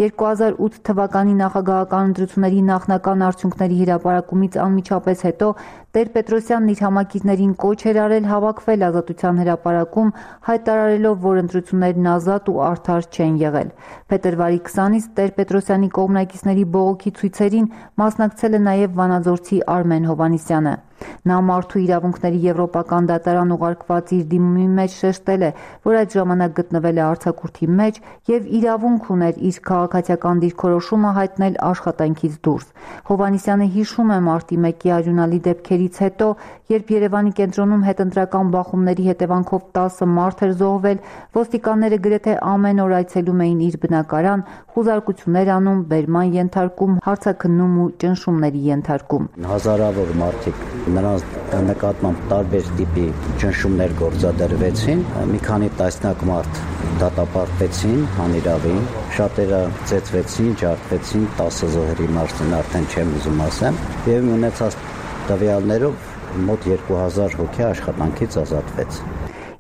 2008 թվականի նախագահական ընտրությունների նախնական արդյունքների հրապարակումից անմիջապես հետո Տեր-Պետրոսյանն իր համակիցներին կոչ էր արել հավաքվել Ազատության հրապարակում, հայտարարելով, որ ընտրություններն ազատ ու արդար չեն եղել։ Փետրվարի 20-ից Տեր-Պետրոսյանի կողմնակիցների բողոքի ցույցերին մասնակցել է նաև Վանաձորցի Արմեն Հովհաննիսյանը։ Նա Մարդու իրավունքների եվրոպական դատարան ուղարկված իր դիմումի մեջ շեշտել է, որ այդ ժամանակ գտնվել է արձակուրդի մեջ եւ իրավունք ուներ իր քաղաքացիական դիրքորոշումը հայտնել աշխատանքից դուրս։ Հովհաննիսյանը հիշում է մարտի 1-ի արյունալի դեպքերից հետո, երբ Երևանի կենտրոնում հետընտրական բախումների հետևանքով 10 մարդ էր զոհվել, ոստիկանները գրեթե ամեն օր այցելում էին իր բնակարան, խուզարկություններ անում, բերման ենթարկում, հարցաքննում ու ճնշումների ենթարկում։ Հազարավոր մարդիկ նրանց նկատմամբ տարբեր տիպի ճնշումներ գործադրվեցին, մի քանի տասնյակ մարդ դատապարտվեցին անիրավին, շատերը ծեծվեցին, ջարդվեցին, 10 զոհերի մասին արդեն չեմ ուզում ասեմ, եւ ունեցած տվյալներով մոտ 2000 հոգի աշխատանքից ազատվեց։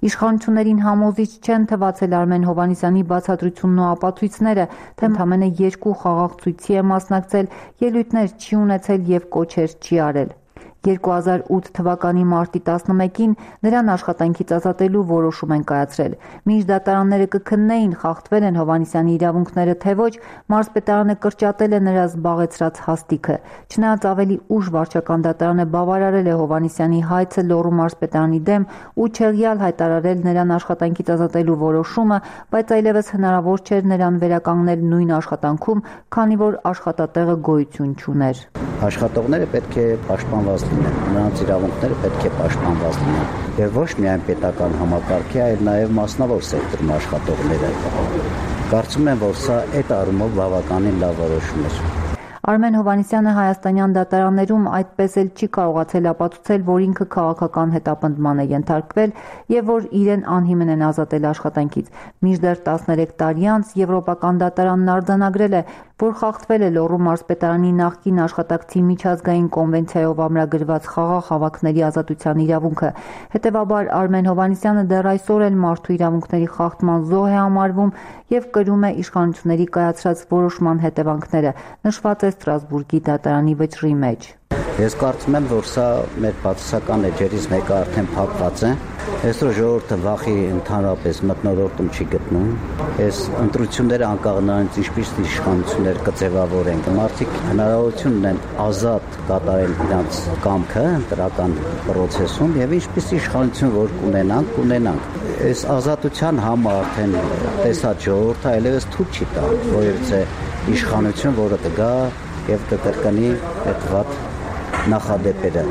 Իշխանություններին համոզիչ չեն թվացել Արմեն Հովհաննիսյանի բացատրությունն ու ապացույցները, թե ընդամենը 2 խաղաղ ցույցի է մասնակցել, ելույթներ չի ունեցել եւ կոչեր չի արել։ 2008 թվականի մարտի 11-ին նրան աշխատանքից ազատելու որոշում են կայացրել։ Մինչ դատարանները կքննեին խախտվել են Հովհաննիսյանի իրավունքները թե ոչ, մարզպետարանը կրճատել է նրա զբաղեցրած հաստիքը։ Չնայած ավելի ուշ վարչական դատարանը բավարարել է Հովհաննիսյանի հայցը Լոռու մարզպետարանի դեմ ու չեղյալ հայտարարել նրան աշխատանքից ազատելու որոշումը, բայց այլևս հնարավոր չէր նրան վերականգնել նույն աշխատանքում, քանի որ աշխատատեղը գոյություն չուներ։ Աշխատողները պետք է պաշտպանված լինեն, նրանց իրավունքները պետք է պաշտպանված լինեն։ Եվ ոչ միայն պետական համակարգի, այլ նաև մասնավոր սեկտորի աշխատողները։ Կարծում եմ, որ սա այդ առումով բավականին լավ որոշում էր։ Արմեն Հովհաննիսյանը հայաստանյան դատարաններում այդպես էլ չի կարողացել ապացուցել, որ ինքը քաղաքական հետապնդման է ենթարկվել եւ որ իրեն անհիմն են ազատել աշխատանքից։ Մինչդեռ 13 տարի անց Եվրոպական դատարանն արձանագրել է, որ խախտվել է Լոռու մարզպետարանի նախկին աշխատակցի միջազգային կոնվենցիայով ամրագրված խաղաղ հավաքների ազատության իրավունքը։ Հետևաբար Արմեն Հովհաննիսյանը դեռ այսօր էլ մարդու իրավունքների խախտման զոհ է համարվում եւ կրում է իշխանությունների կայացրած որոշման հետևանքները, նշված է Ստրասբուրգի դատարանի վճռի մեջ։ Ես կարծում եմ, որ սա մեր բացասական էջերից մեկը արդեն փակված է։ Այսօր ժողովուրդը վախի ընդհանրապես մթնոլորտում չի գտնում։ Այս ընտրությունները անկախ նրանից ինչպես իշխանություններ կձևավորեն, մարդիկ հնարավորություն ունեն ազատ կատարել իրենց կամքը ընտրական process-ում եւ ինչպես իշխանություն որ կունենանք։ Այս ազատության համը արդեն տեսած ժողովուրդը այլևս թույլ չի տա, որովհետեւ իշխանություն, որը կգա եւ կկրկնի այդ վատ նախադեպերը։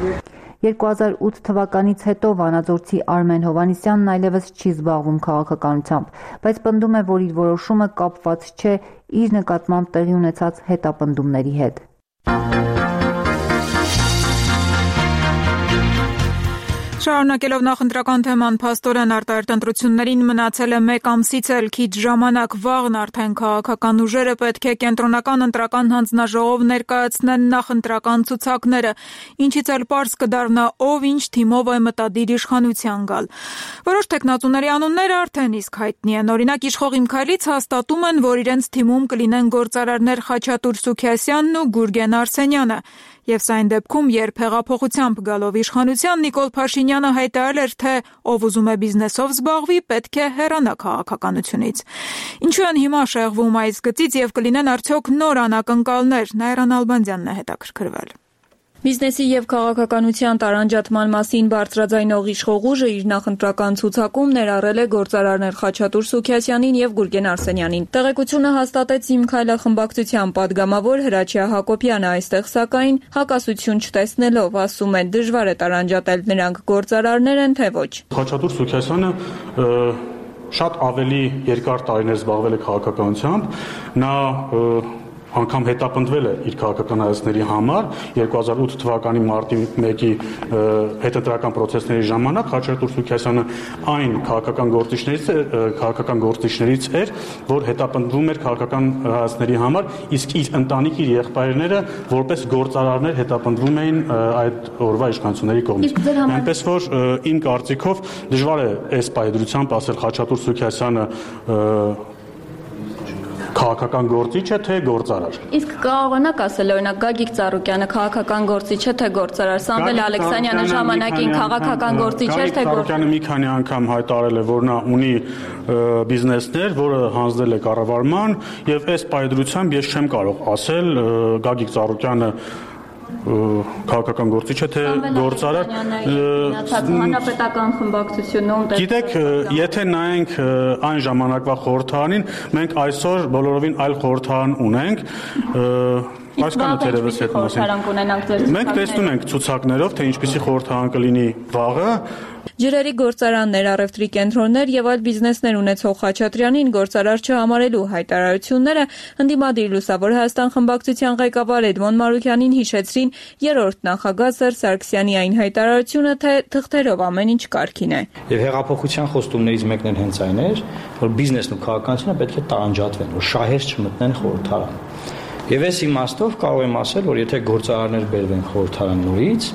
2008 թվականից հետո վանաձորցի Արմեն Հովհաննիսյանն այլևս չի զբաղվում քաղաքականությամբ, բայց պնդում է, որ իր որոշումը կապված չէ իր նկատմամբ տեղի ունեցած հետապնդումների հետ։ Շարունակելով նախընտրական թեման, փաստորեն արտահերթ ընտրություններին մնացել է 1 ամսից էլ քիչ ժամանակ, վաղն արդեն քաղաքական ուժերը պետք է կենտրոնական ընտրական հանձնաժողով ներկայացնեն նախընտրական ցուցակները, ինչից էլ պարզ կդառնա ով ինչ թիմով է մտադիր իշխանության գալ։ Որոշ տեխնատուների անունները արդեն իսկ հայտնի են, օրինակ իշխող Իմ Քայլից հաստատում են, որ իրենց թիմում կլինեն գործարարներ Խաչատուր Սուքիասյանն ու Գուրգեն Արսենյանը։ Եվ սա այն դեպքում, երբ հեղափոխությամբ գալով իշխանության Նիկոլ Փաշինյանը հայտարարել էր, թե ով ուզում է բիզնեսով զբաղվի, պետք է հեռանա քաղաքականությունից։ Ինչու են հիմա շեղվում այս գծից եւ կլինեն արդյոք նոր անակնկալներ, Նայրան Ալբանդյանն է հետաքրքրվել։ Բիզնեսի եւ քաղաքականության տարանջատման մասին բարձրաձայնող իշխող ուժը իր նախընտրական ցուցակում ներառել է գործարարներ Խաչատուր Սուքիասյանին եւ Գուրգեն Արսենյանին։ Տեղեկությունը հաստատեց Իմ Քայլը խմբակցության падգամավոր Հրաչյա Հակոբյանը, այստեղ սակայն հակասություն չտեսնելով ասում է դժվար է տարանջատել նրանք գործարարներ են թե ոչ։ Խաչատուր Սուքիասյանը շատ ավելի երկար տարիներ զբաղվել է քաղաքականությամբ, նա անգամ հետապնդվել է իր քաղաքական հայացքների համար 2008 թվականի մարտի 1-ի հետընտրական process-ների ժամանակ Խաչատուր Սուքիասյանը այն քաղաքական գործիչներից էր, որ հետապնդվում էր քաղաքական հայացքների համար, իսկ իր ընտանիքը, իր եղբայրները որպես գործարարներ հետապնդվում էին այդ օրվա իշխանությունների կողմից։ Այնպես որ իմ կարծիքով դժվար է այս պայմանությամբ ասել Խաչատուր Սուքիասյանը քաղաքական գործիչ է թե գործարար։ Իսկ կարողանաք ասել օրինակ Գագիկ Ծառուկյանը քաղաքական գործիչ է թե գործարար, Սամվել Ալեքսանյանը ժամանակին քաղաքական գործիչ էր թե գործարար։ Ծառուկյանը մի քանի անգամ հայտարարել է, որ նա ունի բիզնեսներ, որը հանձնել է կառավարման, եւ այս պայմանությամբ ես չեմ կարող ասել Գագիկ Ծառուկյանը քաղաքական գործիչ է թե գործարար։ Հանրապետական խմբակցությունում Գիտեք, եթե նայենք այն ժամանակվա խորհրդարանին, մենք այսօր բոլորովին այլ խորհրդարան ունենք, այսքանը թերևս հետ մասին։ Մենք տեսնում ենք ցուցակներով, թե ինչպիսի խորհրդարան կլինի վաղը։ Ջրերի գործարաններ, առևտրի կենտրոններ եւ այլ բիզնեսներ ունեցող Խաչատրյանին գործարար չհամարելու հայտարարությունները ընդդիմադիր Լուսավոր Հայաստան խմբակցության ղեկավար Էդմոն Մարուկյանին հիշեցրին երրորդ նախագահ Սերժ Սարգսյանի այն հայտարարությունը, թե թղթերով ամեն ինչ կարգին է։ Եվ հեղափոխության խոստումներից մեկն էլ հենց այն էր, որ բիզնեսն ու քաղաքականությունը պետք է տարանջատվեն, որ շահեր չմտնեն խորհրդարան։ Եվ այս իմաստով կարող եմ ասել, որ եթե գործարարներ բերվեն խորհրդարան նորից,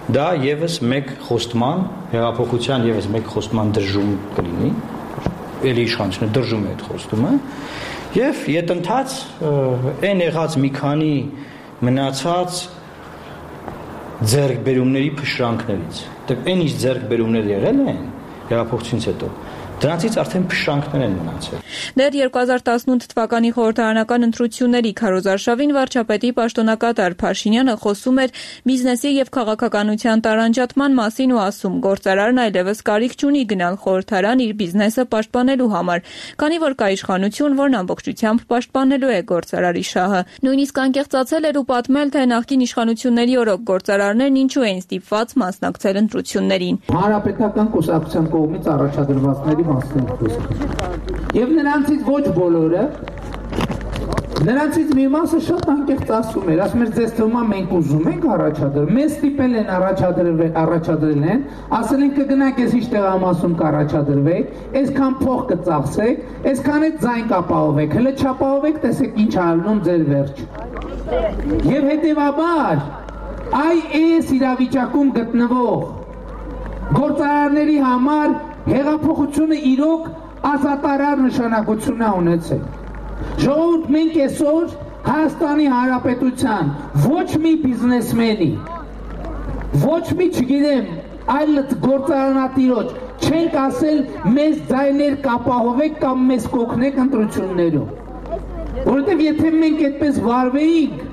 դա եւս մեկ խոստման, հեղափոխության եւս մեկ խոստման դրժում կլինի, ելի իշխանությունը դրժում է այդ խոստումը, եւ յետընթաց այն եղած մի քանի մնացած ձեռքբերումների փշրանքներից, դեռ այն ինչ ձեռքբերումներ եղել են հեղափոխությունից հետո, դրանցից արդեն փշրանքներ են մնացել։ Դեռ 2018 թվականի խորհրդարանական ընտրությունների քարոզարշավին վարչապետի պաշտոնակատար Փաշինյանը խոսում էր բիզնեսի եւ քաղաքականության տարանջատման մասին ու ասում, գործարարն այլևս կարիք չունի գնալ խորհրդարան իր բիզնեսը պաշտպանելու համար, քանի որ կա իշխանություն, որն ամբողջությամբ պաշտպանելու է գործարարի շահը։ Նույնիսկ անկեղծացել էր ու պատմել, թե նախկին իշխանությունների օրոք գործարարներն ինչու էին ստիպված մասնակցել ընտրություններին։ Հանրապետական կուսակցության կողմից առաջադրվածների Եվ նրանցից ոչ բոլորը, նրանցից մի մասը շատ անկեղծացում էր, ասում էր ձեզ թվում է մենք ուզում ենք առաջադրել, մեզ ստիպել են առաջադրել են, ասել են կգնաք ես ինչ տեղամասում կառաջադրվեք, այսքան փող կծախսեք, այսքան այդ ձայն կապահովեք, հələ չապահովեք, տեսեք ինչ ալնում ձեր վերջ։ Եվ հետևաբար, այս իրավիճակում գտնվող գործարարների համար հեղափոխությունը իրոք ազատարար նշանակություն է ունեցել։ Ժողովուրդ, մենք այսօր Հայաստանի Հանրապետության ոչ մի բիզնեսմենի, ոչ մի, չգիտեմ, այլ գործարանատիրոջ չենք ասել մեզ ձայներ կապահովեք կամ մեզ կօգնեք ընտրություններում։ Որովհետև եթե մենք այդպես վարվեինք,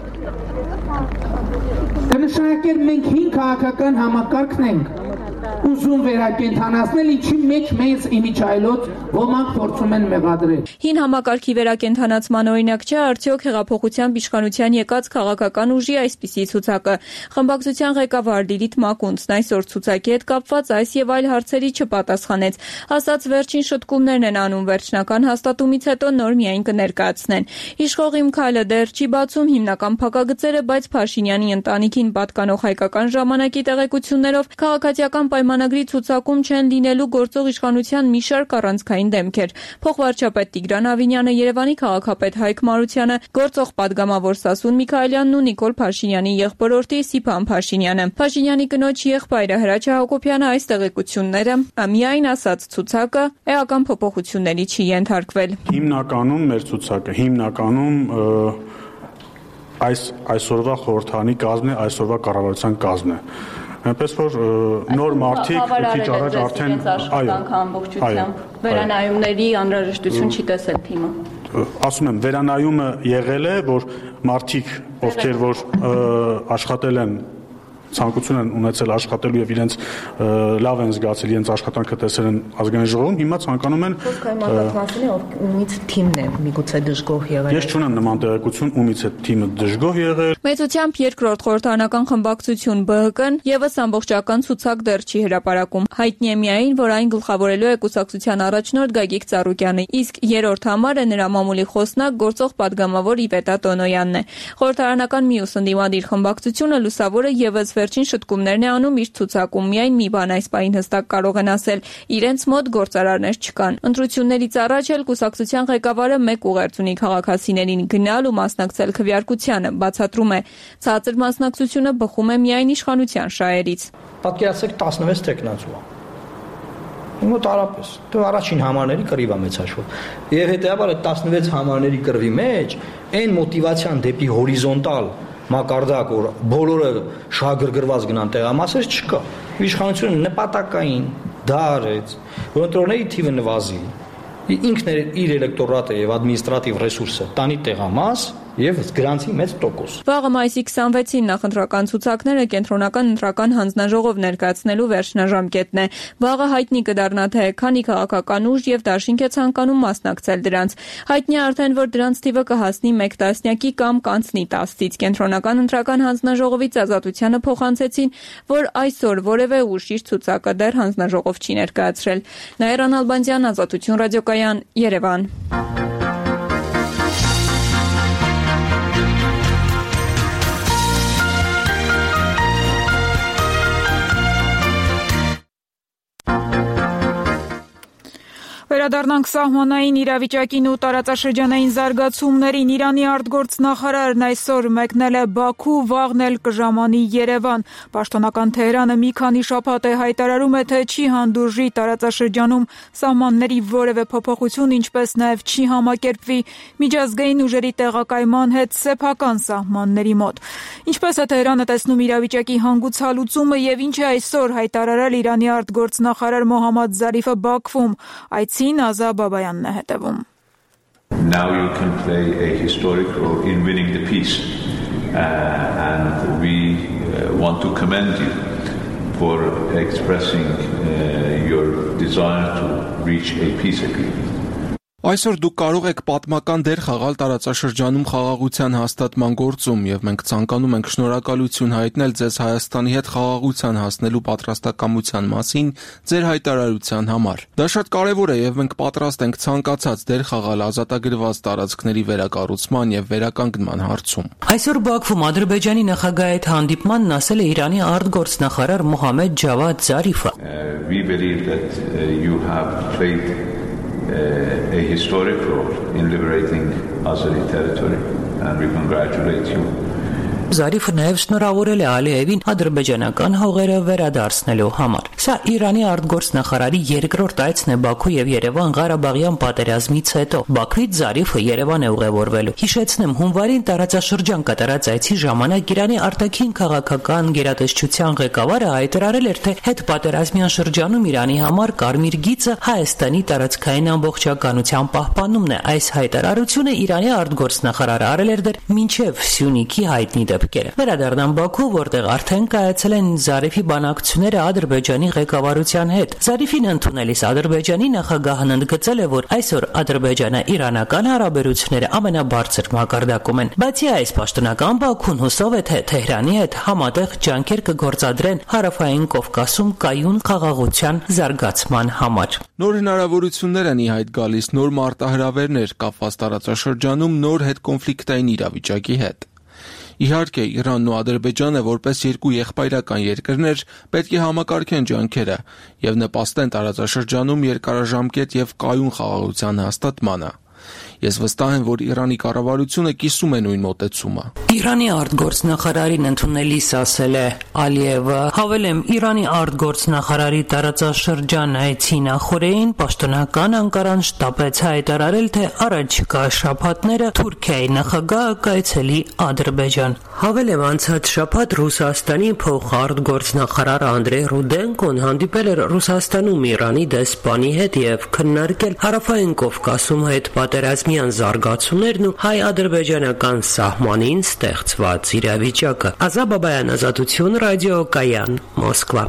կնշանակեր մենք հին քաղաքական համակարգն ենք ուզում վերակենդանացնել, ինչի մեջ մեծ իմիջայլոց ոմանք փորձում են մեղադրել։ Հին համակարգի վերակենդանացման օրինակ չէ արդյոք հեղափոխության իշխանության եկած քաղաքական ուժի այսպիսի ցուցակը։ Խմբակցության ղեկավար Լիլիթ Մակունցն այսօր ցուցակի հետ կապված այս եւ այլ հարցերի չպատասխանեց։ Ասաց վերջին շտկումներն են անում, վերջնական հաստատումից հետո նոր միայն կներկայացնեն։ Իշխող Իմ քայլը դեռ չի բացում հիմնական փակագծերը, բայց Փաշինյանի ընտանիքին պատկանող հայկական ժամանակի տեղեկություններով քաղաքացիական պայմանագրի ցուցակում չեն լինելու գործող իշխանության մի շարք առանցքային դեմքեր։ Փոխվարչապետ Տիգրան Ավինյանը, Երևանի քաղաքապետ Հայկ Մարությանը, գործող падգամավոր Սասուն Միքայելյանն ու Նիկոլ Փաշինյանի եղբորորդի Սիփան Փաշինյանը։ Փաշինյանի կնոջ եղբայրը Հրաչյա Հակոբյանը այս տեղեկությունները միայն ասաց ցուցակը էական փոփոխությունների չի ենթարկվել։ Հիմնականում մեր ցուցակը այսօրվա խորհրդարանի կազմն է, այսօրվա կառավարության կազմն է։ Այնպես որ նոր մարդիկ քիչ առաջ արդեն ամբողջությամբ վերանայումների անհրաժեշտություն չի տեսել թիմը։ Ասում եմ, վերանայումը եղել է, որ մարդիկ, ովքեր որ աշխատել են ցանկություն են ունեցել աշխատելու եւ իրենց լավ են զգացել, իրենց աշխատանքը տեսել են ազգային ժողովում, հիմա ցանկանում են ումից թիմն է միգուցե դժգոհ եղել։ Ես չունեմ նման տեղեկություն, ումից է թիմը դժգոհ եղել։ Մեծությամբ երկրորդ խորհրդարանական խմբակցություն ԲՀԿ-ն եւս ամբողջական ցուցակ դեռ չի հրապարակում։ Հայտնի է միայն, որ այն գլխավորելու է կուսակցության առաջնորդ Գագիկ Ծառուկյանը, իսկ երրորդ համարը նրա մամուլի խոսնակ գործող падգամավոր Իվետա Տոնոյանն է։ Խորհրդարանական մյուս ընդդիմադիր խմբակցությունը լուսավորը եւս վերջին շտկումներն է անում իր ցուցակում, միայն մի բան այս պահին հստակ կարող են ասել՝ իրենց մոտ գործարարներ չկան։ Ընտրություններից առաջ էլ կուսակցության ղեկավարը մեկ ուղերձ ունի քաղաքացիներին՝ գնալ ու մասնակցել քվեարկությանը, բացատրում է, ցածր մասնակցությունը բխում է միայն իշխանության շահերից։ Պատկերացրեք 16 տեխնացու։ Մոտ արապես։ Դու առաջին համարների կռիվ է մեծ հաշվով։ Եվ հետեւաբար այդ 16 համարների կռվի մեջ այն մոտիվացիան դեպի հորիզոնտալ մակարդակ, որ բոլորը շահագրգռված գնան տեղամասեր չկա։ Իշխանությունը նպատակային դարեց, որ ընտրողների թիվը նվազի։ Ինքն իր էլեկտորատը եւ ադմինիստրատիվ ռեսուրսը տանի տեղամաս եւ գրանցի մեծ տոկոս։ Վաղը մայիսի 26-ին նախընտրական ցուցակները կենտրոնական ընտրական հանձնաժողով ներկայացնելու վերջնաժամկետն է։ Վաղը հայտնի կդառնա թե քանի քաղաքական ուժ եւ դաշինք է ցանկանում մասնակցել դրանց։ Հայտնի արդեն, որ դրանց թիվը կհասնի 1 տասնյակի կամ կանցնի 10-ից։ Կենտրոնական ընտրական հանձնաժողովից Ազատությանը փոխանցեցին, որ այսօր որևէ ուժ իր ցուցակը դեռ հանձնաժողով չի ներկայացրել։ Նաիրա Նալբանդյան, Ազատություն ռադիոկայան, Երևան։ Վերադառնանք սահմանային իրավիճակին ու տարածաշրջանային զարգացումներին։ Իրանի արտգործնախարարն այսօր մեկնել է Բաքու, վաղն էլ կժամանի Երևան։ Պաշտոնական Թեհրանը մի քանի շաբաթ է հայտարարում է, թե չի հանդուրժի տարածաշրջանում սահմանների որևէ փոփոխություն, ինչպես նաև չի համակերպվի միջազգային ուժերի տեղակայման հետ սեփական սահմանների մոտ։ Ինչպես է Թեհրանը տեսնում իրավիճակի հանգուցալուծումը եւ ինչ է այսօր հայտարարել Իրանի արտգործնախարար Մոհամմադ Զարիֆը Բաքվում։ Այցին Ազա Բաբայանն է հետևում։ Now you can play a historic role in winning the peace, and we want to commend you for expressing your desire to reach a peace agreement. Այսօր դուք կարող եք պատմական դեր խաղալ տարածաշրջանում խաղաղության հաստատման գործում եւ մենք ցանկանում ենք շնորհակալություն հայտնել ձեզ Հայաստանի հետ խաղաղության հասնելու պատրաստակամության մասին ձեր հայտարարության համար։ Դա շատ կարեւոր է եւ մենք պատրաստ ենք ցանկացած դեր խաղալ ազատագրված տարածքների վերակառուցման եւ վերականգնման հարցում։ Այսօր Բաքվում Ադրբեջանի նախագահի հետ հանդիպմանն ասել է Իրանի արտգործնախարար Մոհամմեդ Ջավադ Զարիֆը։ We believe that you have played a historic role in liberating Azeri territory, and we congratulate you. Զարիֆը նաև շնորհավորել է Ալիևին ադրբեջանական հողերը վերադարձնելու համար։ Սա Իրանի արտգործնախարարի երկրորդ այցն է Բաքու եւ Երևան Ղարաբաղյան պատերազմից հետո։ Բաքվից Զարիֆը Երևան է ուղևորվելու։ Հիշեցնեմ, հունվարին տարածաշրջան կատարած այցի ժամանակ Իրանի արտաքին քաղաքական գերատեսչության ղեկավարը հայտարարել էր, թե հետպատերազմյան շրջանում Իրանի համար կարմիր գիծը Հայաստանի տարածքային ամբողջականության պահպանումն է։ Այս հայտարարությունը Իրանի արտգործնախարարը արել էր դեռ մինչև Սյունիքի հայտնի Վերադառնան Բաքու, որտեղ արդեն կայացել են Զարիֆի բանակցությունները Ադրբեջանի ղեկավարության հետ։ Զարիֆին ընդունելիս Ադրբեջանի նախագահն ընդգծել է, որ այսօր Ադրբեջանա-իրանական հարաբերությունները ամենաբարձր մակարդակում են։ Բացի այս, պաշտոնական Բաքուն հուսով է, թե Թեհրանի հետ համատեղ ջանքեր կգործադրեն Հարավային Կովկասում կայուն խաղաղության զարգացման համար։ Նոր հնարավորություններ են ի հայտ գալիս, նոր մարտահրավերներ կապված տարածաշրջանում նոր հետկոնֆլիկտային իրավիճակի հետ։ Իհարկե, Իրանն ու Ադրբեջանը որպես երկու եղբայրական երկրներ պետք է համակարգեն ջանքերը եւ նպաստեն տարածաշրջանում երկարաժամկետ եւ կայուն խաղաղության հաստատմանը։ Ես վստահ եմ, որ Իրանի կառավարությունը կիսում է նույն մոտեցումը։ Իրանի արտգործնախարարին ընդունելիս ասել է Ալիևը, հավելեմ, Իրանի արտգործնախարարի տարածաշրջան այցի նախօրեին պաշտոնական Անկարան շտապեց հայտարարել, թե առաջիկա շաբաթները Թուրքիայի նախագահը կայցելի Ադրբեջան։ Հավելեմ, անցած շաբաթ Ռուսաստանի փոխարտգործնախարար Անդրեյ Ռուդենկոն հանդիպել էր Ռուսաստանում Իրանի դեսպանի հետ եւ քննարկել Հարավային Կովկասում հետ պատերազմյան զարգացումներն ու հայ-ադրբեջանական սահմանին ստեղծված իրավիճակը։ Ազա Բաբայան, Ազատություն ռադիոկայան, Մոսկվա։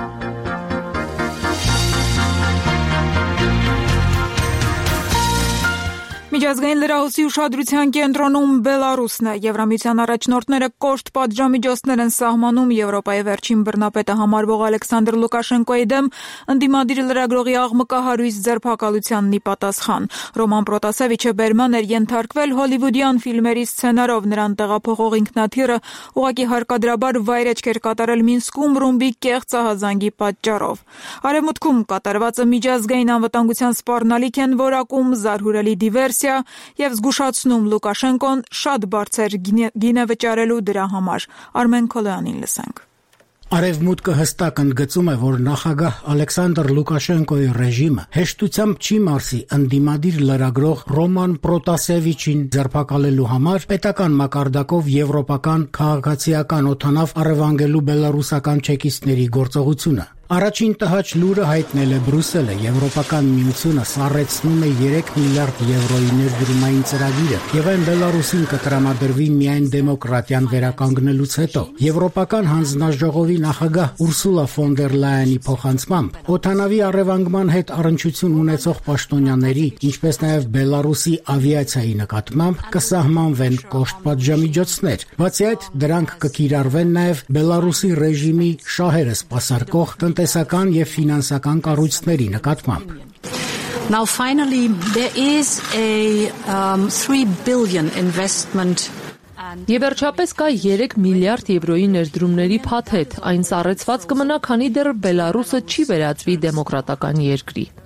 Միջազգային լրահոսի ուշադրության կենտրոնում Բելարուսն է։ Եվրամիության առաջնորդները կոշտ պատժամիջոցներ են սահմանում Եվրոպայի վերջին բռնապետը համարվող Ալեքսանդր Լուկաշենկոյի դեմ ընդդիմադիր լրագրողի աղմկահարույց ձերբակալությանն ի պատասխան։ Ռոման Պրոտասևիչը բերման էր ենթարկվել հոլիվուդյան ֆիլմերի սցենարով, նրան տեղափոխող ինքնաթիռը ուղղակի հարկադրաբար վայրեջք էր կատարել Մինսկում ռումբի կեղծ ահազանգի պատճառով։ Արևմուտքում կատարվածը միջազգային անվտանգության սպառնալիք են որակում, զարհուրելի դիվերսիա եւ զգուշացնում Լուկաշենկոն շատ բարձր գին է վճարելու դրա համար։ Արմեն Քոլոյանին լսենք։ Արևմուտքը հստակ ընդգծում է, որ նախագահ Ալեքսանդր Լուկաշենկոյի ռեժիմը հեշտությամբ չի մարսի ընդդիմադիր լրագրող Ռոման Պրոտասևիչին ձերբակալելու համար պետական մակարդակով եվրոպական քաղաքացիական օդանավ առևանգելու բելարուսական չեկիստների գործողությունը։ Առաջին տհաճ լուրը հայտնել է Բրյուսելը։ Եվրոպական միությունը սառեցնում է 3 միլիարդ եվրոյի ներդրումային ծրագիրը եւ այն Բելարուսին կտրամադրվի միայն դեմոկրատիան վերականգնելուց հետո։ Եվրոպական հանձնաժողովի նախագահ Ուրսուլա ֆոն դեր Լայենի փոխանցմամբ օդանավի առևանգման հետ առնչություն ունեցող պաշտոնյաների, ինչպես նաեւ Բելարուսի ավիացիայի նկատմամբ կսահմանվեն կոշտ պատժամիջոցներ։ Բացի այդ, դրանք կկիրառվեն նաեւ Բելարուսի ռեժիմի շահերը սպասարկող տնտեսական եւ ֆինանսական կառույցների նկատմամբ։ Now finally there is a 3 billion investment. Եվ վերջապես կա 3 միլիարդ եվրոյի ներդրումների փաթեթ, այն սառեցված կմնա, քանի դեռ Բելարուսը չի վերածվի դեմոկրատական երկրի։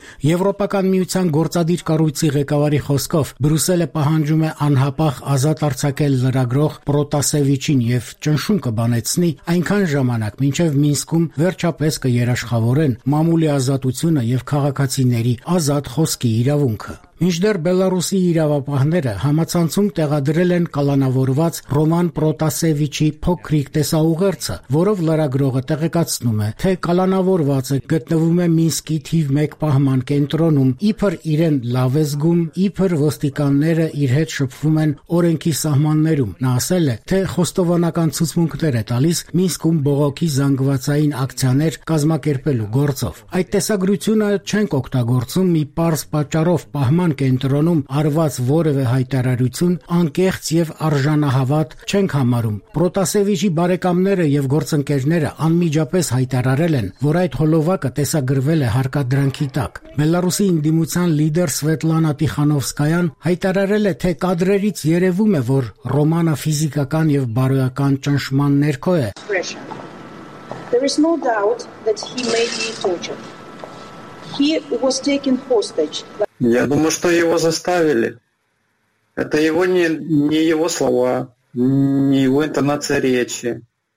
Եվրոպական միության գործադիր կառույցի ղեկավարի խոսքով Բրյուսելը պահանջում է անհապաղ ազատ արձակել լրագրող Պրոտասևիչին եւ ճնշում կբանեցնի այնքան ժամանակ, մինչեւ Մինսկում վերջապես կերաշխավորեն մամուլի ազատությունը եւ քաղաքացիների ազատ խոսքի իրավունքը։ Մինչդեռ Բելարուսի իրավապահները համացանցում տեղադրել են կալանավորված Ռոման Պրոտասևիչի փոքրիկ տեսաուղերձը, որով լրագրողը տեղեկացնում է, թե կալանավորվածը գտնվում է Մինսկի թիվ 1 պահման կենտրոնում, իբր իրեն լավ է զգում, իբր ոստիկանները իր հետ շփվում են օրենքի սահմաններում։ Նա ասել է, թե խոստովանական ցուցմունքներ է տալիս Մինսկում բողոքի զանգվածային ակցիաներ կազմակերպելու գործով։ Այդ տեսագրությունը չենք օգտագործում մի պարզ պատճառով պահման կենտրոնում արված որևէ հայտարարություն անկեղծ եւ արժանահավատ չենք համարում։ Պրոտասևիչի բարեկամները եւ գործընկերները անմիջապես հայտարարել են, որ այդ հոլովակը տեսագրվել է հարկադրանքի տակ։ Բելարուսի ինդիմության լիդեր Սվետլանա Տիխանովսկայան հայտարարել է, թե կադրերից երևում է, որ Ռոմանը ֆիզիկական եւ բարոյական ճնշման ներքո է։ There is no doubt that he may be tortured. He was taken hostage. Я думаю, что его заставили. Это его не его слова, не его интонация речи.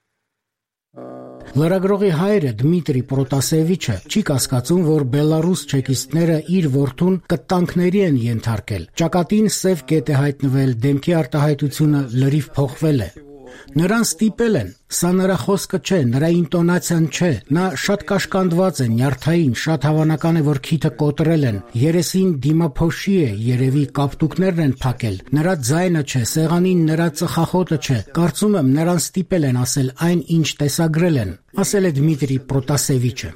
Լրագրողի հայրը Դմիտրի Պրոտասևիչը չի կասկածում, որ բելարուս չեկիստները իր որդուն կտանքների են ենթարկել։ Ճակատին սև կետ է հայտնվել, դեմքի արտահայտությունը լրիվ փոխվել է։ Նրան ստիպել են, սա նրա խոսքը չէ, նրա ինտոնացիան չէ, նա շատ կաշկանդված է, նյարդային, շատ հավանական է, որ քիթը կոտրել են, երեսին դիմափոշի է, երևի կապտուկներն են փակել, նրա ձայնը չէ, սեղանին նրա ծխախոտը չէ, կարծում եմ նրան ստիպել են ասել այն, ինչ տեսագրել են, ասել է Դմիտրի Պրոտասևիչը։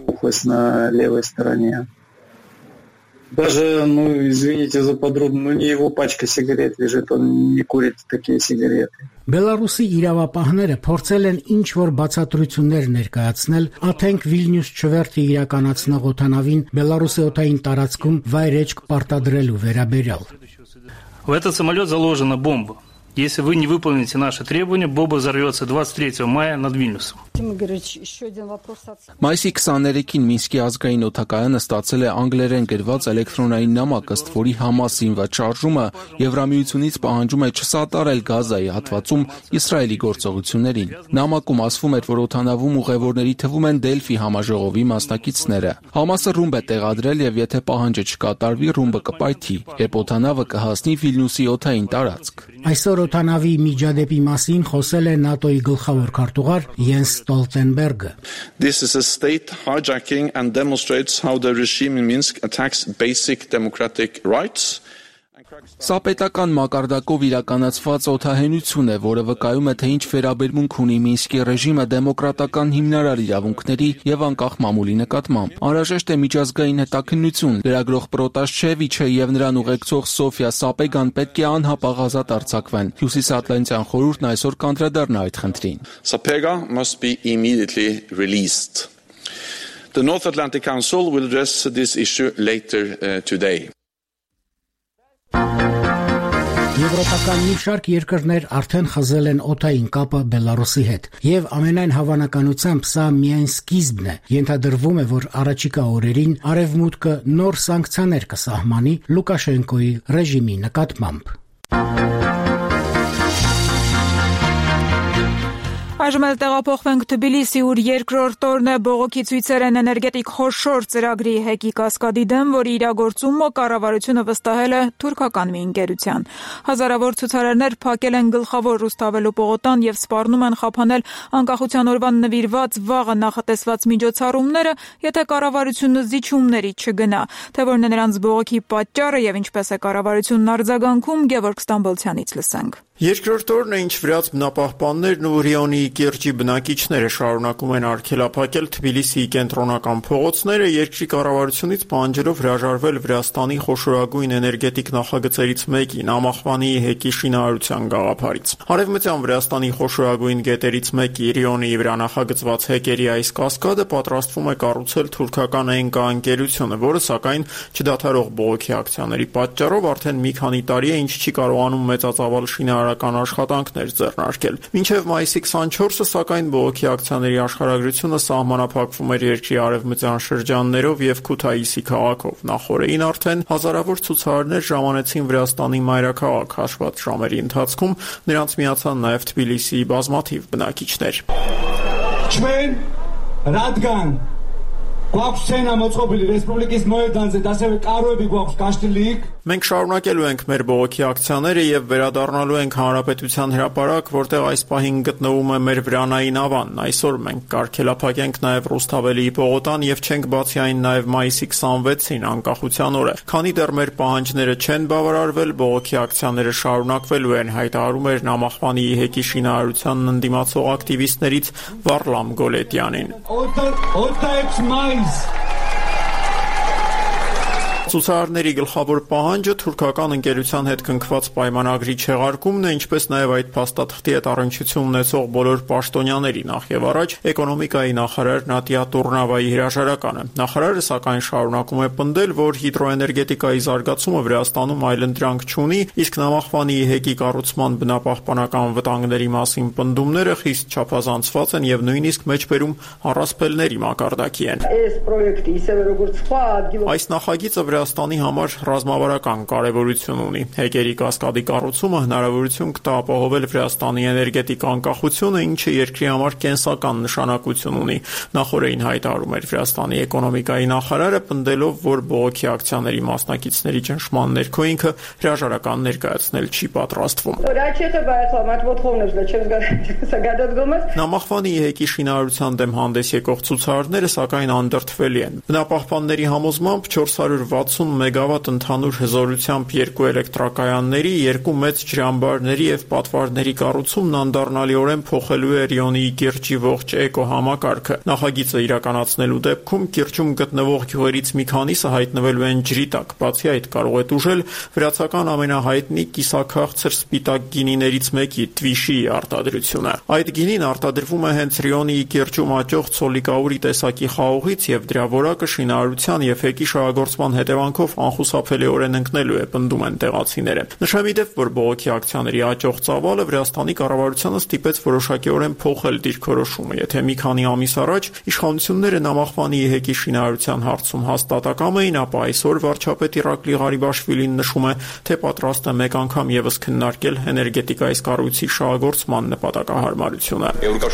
Даже, извините за подробно, не его пачка сигарет лежит, он не курит такие сигареты. Բելարուսի իրավապահները փորձել են ինչ-որ բացատրություններ ներկայացնել Աթենք Վիլնյուս չվերթի իրականացնող օդանավին Բելարուսի օդային տարածքում վայրէջք պարտադրելու վերաբերյալ։ В этот самолет заложена бомба. Если вы не выполните наши требования, бомба взорвется 23 мая над Вильнюсом. Մայիսի 23-ին Մինսկի ազգային օդակայանը ստացել է անգլերեն գրված էլեկտրոնային նամակ, ըստ որի համասինված շարժումը Եվրամիությունից պահանջում է չսատարել Գազայի հատվածում Իսրայելի գործողություններին։ Նամակում ասվում էր, որ օդանավում ուղևորների թվում են Դելֆի համաժողովի մասնակիցները։ Համասը ռումբ է տեղադրել եւ եթե պահանջը չկատարվի, ռումբը կպայթի, երբ օդանավը կհասնի Վիլնյուսի օդային տարածք։ Այսօր օդանավի միջադեպի մասին խոսել է ՆԱՏՕ-ի գլխավոր քարտուղար Յենս Ստոլտենբերգը։ This is a state hijacking and demonstrates how the regime in Minsk attacks basic democratic rights. Սա պետական մակարդակով իրականացված օդահենություն է, որը վկայում է, թե ինչ վերաբերմունք ունի Մինսկի ռեժիմը դեմոկրատական հիմնարար իրավունքների եւ անկախ մամուլի նկատմամբ։ Անհրաժեշտ է միջազգային հետաքննություն։ Լրագրող Պրոտասևիչը եւ նրան ուղեկցող Սոֆիա Սապեգան պետք է անհապաղ ազատ արձակվեն։ Հյուսիսատլանտյան խորհուրդն այսօր կանդրադառնա այդ խնդրին։ Sapega must be immediately released. The North Atlantic Council will address this issue later today. Եվրոպական մի շարք երկրներ արդեն խզել են օդային կապը Բելարուսի հետ, եւ ամենայն հավանականությամբ սա միայն սկիզբն է։ Ենթադրվում է, որ առաջիկա օրերին Արևմուտքը նոր սանկցիաներ կսահմանի Լուկաշենկոյի ռեժիմի նկատմամբ։ Այժմ էլ տեղափոխվենք Թբիլիսի, ուր երկրորդ օրն է բողոքի ցույցեր են էներգետիկ խոշոր ծրագրի հեկի կասկադի դեմ, որի իրագործումը կառավարությունը վստահել է թուրքական մի ընկերության։ Հազարավոր ցուցարարներ փակել են գլխավոր Ռուսթավելու պողոտան եւ սպառնում են խափանել անկախության օրվան նվիրված վաղը նախատեսված միջոցառումները, եթե կառավարությունը զիջումների չգնա։ Թե որն է նրանց բողոքի պատճառը եւ ինչպես է կառավարությունն արձագանքում, Գևորգ Ստամբոլցյանից լսենք։ Երկրորդ օրն է, ինչ վրաց բնապահպաններն ու Ռիոնիի կիրճի բնակիչները շարունակում են արգելափակել Թբիլիսիի կենտրոնական փողոցները, երկրի կառավարությունից պահանջելով հրաժարվել Վրաստանի խոշորագույն էներգետիկ նախագծերից մեկի Նամախվանի հեկի շինարարության գաղափարից։ Արևմտյան Վրաստանի խոշորագույն գետերից մեկի Ռիոնիի վրա նախագծված հեկերի այս կասկադը պատրաստվում է կառուցել թուրքական ԷՆԿ ընկերությունը, որը սակայն չդադարող բողոքի ակցիաների պատճառով արդեն մի քանի տարի է, ինչ չի կարողանում մեծածավալ շինարարական աշխատանքներ ձեռնարկել։ Մինչև մայիսի 4-ը, սակայն բողոքի ակցիաների աշխարհագրությունը սահմանափակվում էր երկրի արևմտյան շրջաններով եւ Քութայիսի քաղաքով։ Նախորդին արդեն հազարավոր ցուցարարներ ժամանեցին Վրաստանի մայրաքաղաք հաշված ժամերի ընթացքում, նրանց միացան նաեւ Թբիլիսիի բազմաթիվ բնակիչներ։ Ჩვენ რადგან გვაქვს ცენა მოწყობილი რესპუბლიკის მოედანზე და ასევე კაროები გვაქვს გაშლილი იქ Մենք շարունակելու ենք մեր բողոքի ակցիաները եւ վերադառնալու ենք հանրապետության հրապարակ, որտեղ այս պահին գտնվում է մեր վրանային ավանն։ Այսօր մենք կարգելափակենք նաեւ Ռուսթավելիի պողոտան եւ չենք բացի այն նաեւ մայիսի 26-ին անկախության օրը։ Քանի դեռ մեր պահանջները չեն բավարարվել, բողոքի ակցիաները շարունակվելու են, հայտարարում էր Նամախվանի ՀԵԿ-ի շինարարությանն ընդդիմացող ակտիվիստներից Վարլամ Գոլետյանին։ 26 մայիս Ցուցարարների գլխավոր պահանջը թուրքական ընկերության հետ կնքված պայմանագրի չեղարկումն է, ինչպես նաև այդ փաստաթղթի հետ առնչություն ունեցող բոլոր պաշտոնյաների, նախ եւ առաջ էկոնոմիկայի նախարար Նատիա Տուրնավայի հրաժարականը։ Նախարարը սակայն շարունակում է պնդել, որ հիդրոէներգետիկայի զարգացումը Վրաստանում այլընտրանք չունի, իսկ Նամախվանի ՀԵԿ-ի կառուցման բնապահպանական վտանգների մասին պնդումները խիստ չափազանցված են եւ նույնիսկ մեջբերում առասպելների մակարդակի են։ Այս նախագիծը Վրաստանի համար ռազմավարական կարևորություն ունի։ Հեկերի կասկադի կառուցումը հնարավորություն կտա ապահովել Վրաստանի էներգետիկ անկախությունը, ինչը երկրի համար կենսական նշանակություն ունի։ Նախորդին հայտարարում էր Վրաստանի էկոնոմիկայի նախարարը, պնդելով, որ բողոքի ակցիաների մասնակիցների ճնշման ներքո ինքը հրաժարական ներկայացնել չի պատրաստվում։ Նամախվանի ՀԵԿ-ի շինարարության դեմ հանդես եկող ցուցարարները սակայն անդրդվելի են։ Բնապահպանների համոզմամբ 460 մեգավատ ընդհանուր հզորությամբ երկու էլեկտրակայանների, երկու մեծ ջրամբարների եւ պատվարների կառուցումն անդառնալիորեն փոխելու է Ռիոնիի կիրճի ողջ էկոհամակարգը։ Նախագիծը իրականացնելու դեպքում կիրճում գտնվող գյուղերից մի քանիսը հայտնվելու են ջրի տակ։ Բացի այդ, կարող է տուժել վրացական ամենահայտնի կիսաքաղցր սպիտակ գինիներից մեկի Թվիշիի արտադրությունը։ Այդ գինին արտադրվում է հենց Ռիոնիի կիրճում աճող ցոլիկաուրի տեսակի խաղողից եւ դրա որակը շինարարության եւ ՀԵԿ-ի շահագործման հետևանքով անխուսափելիորեն ընկնելու է, պնդում են տեղացիները։ Նշեմ ի դեպ, որ բողոքի ակցիաների աճող ծավալը Վրաստանի կառավարությանը ստիպեց որոշակիորեն փոխել դիրքորոշումը։ Եթե մի քանի ամիս առաջ իշխանությունները Նամախվանի ՀԵԿ-ի շինարարության հարցում հաստատակամ էին, ապա այսօր վարչապետ Իրակլի Ղարիբաշվիլին նշում է, թե պատրաստ է մեկ անգամ եւս քննարկել էներգետիկայի կառույցի շահագործման նպատակահարմարությունը։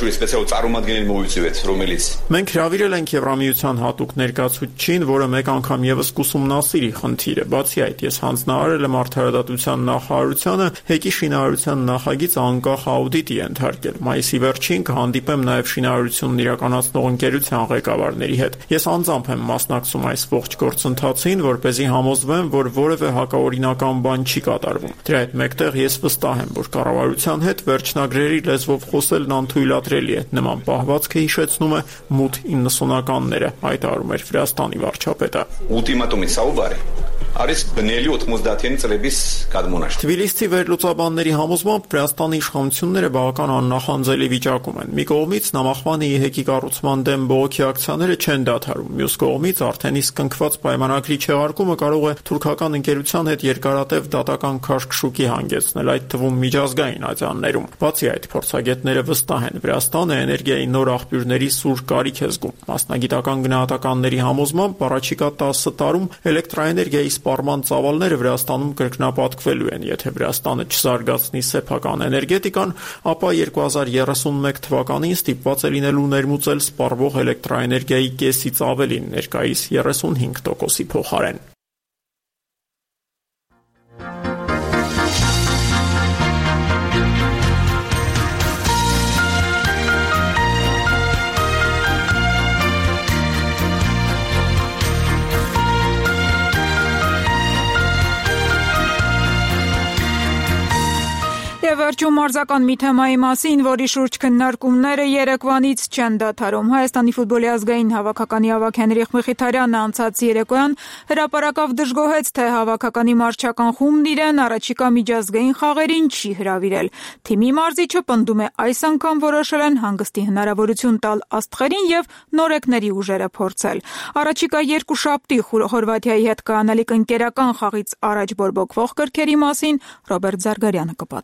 Մենք հրավիրել ենք Եվրամիության հատուկ ներկայացուցչին, որը մեկ անգամ եւս կուսումնասիրի խնդիրը։ Բացի այդ, ես հանձնարարել եմ Արդարադատության նախարարությանը ՀԵԿ-ի շինարարության նախագիծ անկախ աուդիտի ենթարկել։ Մայիսի վերջին կհանդիպեմ նաեւ շինարարությունն իրականացնող ընկերության ղեկավարների հետ։ Ես անձամբ եմ մասնակցում այս ողջ գործընթացին, որպեսզի համոզվեմ, որ որևէ հակաօրինական բան չի կատարվում։ Դրա հետ մեկտեղ ես վստահ եմ, որ կառավարության հետ վերջնագրերի լեզվով խոսելն անթույլատրելի է։ Նման պահվածքը հիշեցնում է մութ 90-ականները, հայտարարում էր Վրաստանի վարչապետը։ Ultimatumի საუბარი არის բնելի 80-იანი წლების կadmոնաշտ։ Թբիլիսցի վերլուծաբանների համոզմամբ Վրաստանի իշխանությունները բավական աննախանձելի վիճակում են։ Մի կողմից Նամախվանի ՀԵԿ-ի կառուցման դեմ բողոքի ակցիաները չեն դադարում։ Մյուս կողմից արդեն իսկ կնքված պայմանագրի չեղարկումը կարող է թուրքական ընկերության հետ երկարատև դատական քաշքշուկի հանգեցնել, այդ թվում միջազգային ատյաններում։ Բացի այդ, փորձագետները վստահ են, Վրաստանը էներգիայի նոր աղբյուրների սուր կարիք է զգում։ Մասնագիտական գնահատականների համոզմամբ առաջիկա 10 տարում էլեկտրաէներգիայի սպառման ծավալները Վրաստանում կրկնապատկվելու են։ Եթե Վրաստանը չզարգացնի սեփական էներգետիկան, ապա 2031 թվականին ստիպված է լինելու ներմուծել սպառվող էլեկտրաէներգիայի կեսից ավելին, ներկայիս 35%-ի փոխարեն։ Եվ վերջում մարզական մի թեմայի մասին, որի շուրջ քննարկումները երեկվանից չեն դադարում։ Հայաստանի ֆուտբոլի ազգային հավաքականի ավագ Հենրիխ Մխիթարյանը անցած երեկոյան հրապարակավ դժգոհեց, թե հավաքականի մարզչական խումբն իրեն առաջիկա միջազգային խաղերին չի հրավիրել։ Թիմի մարզիչը պնդում է, այս անգամ որոշել են հանգստի հնարավորություն տալ աստղերին եւ նորեկների ուժերը փորձել։ Առաջիկա երկուշաբթի Խորվաթիայի հետ կանալիք ընկերական խաղից առաջ բորբոքվող կրքերի մասին Ռոբերտ Զարգարյանը կպատմի։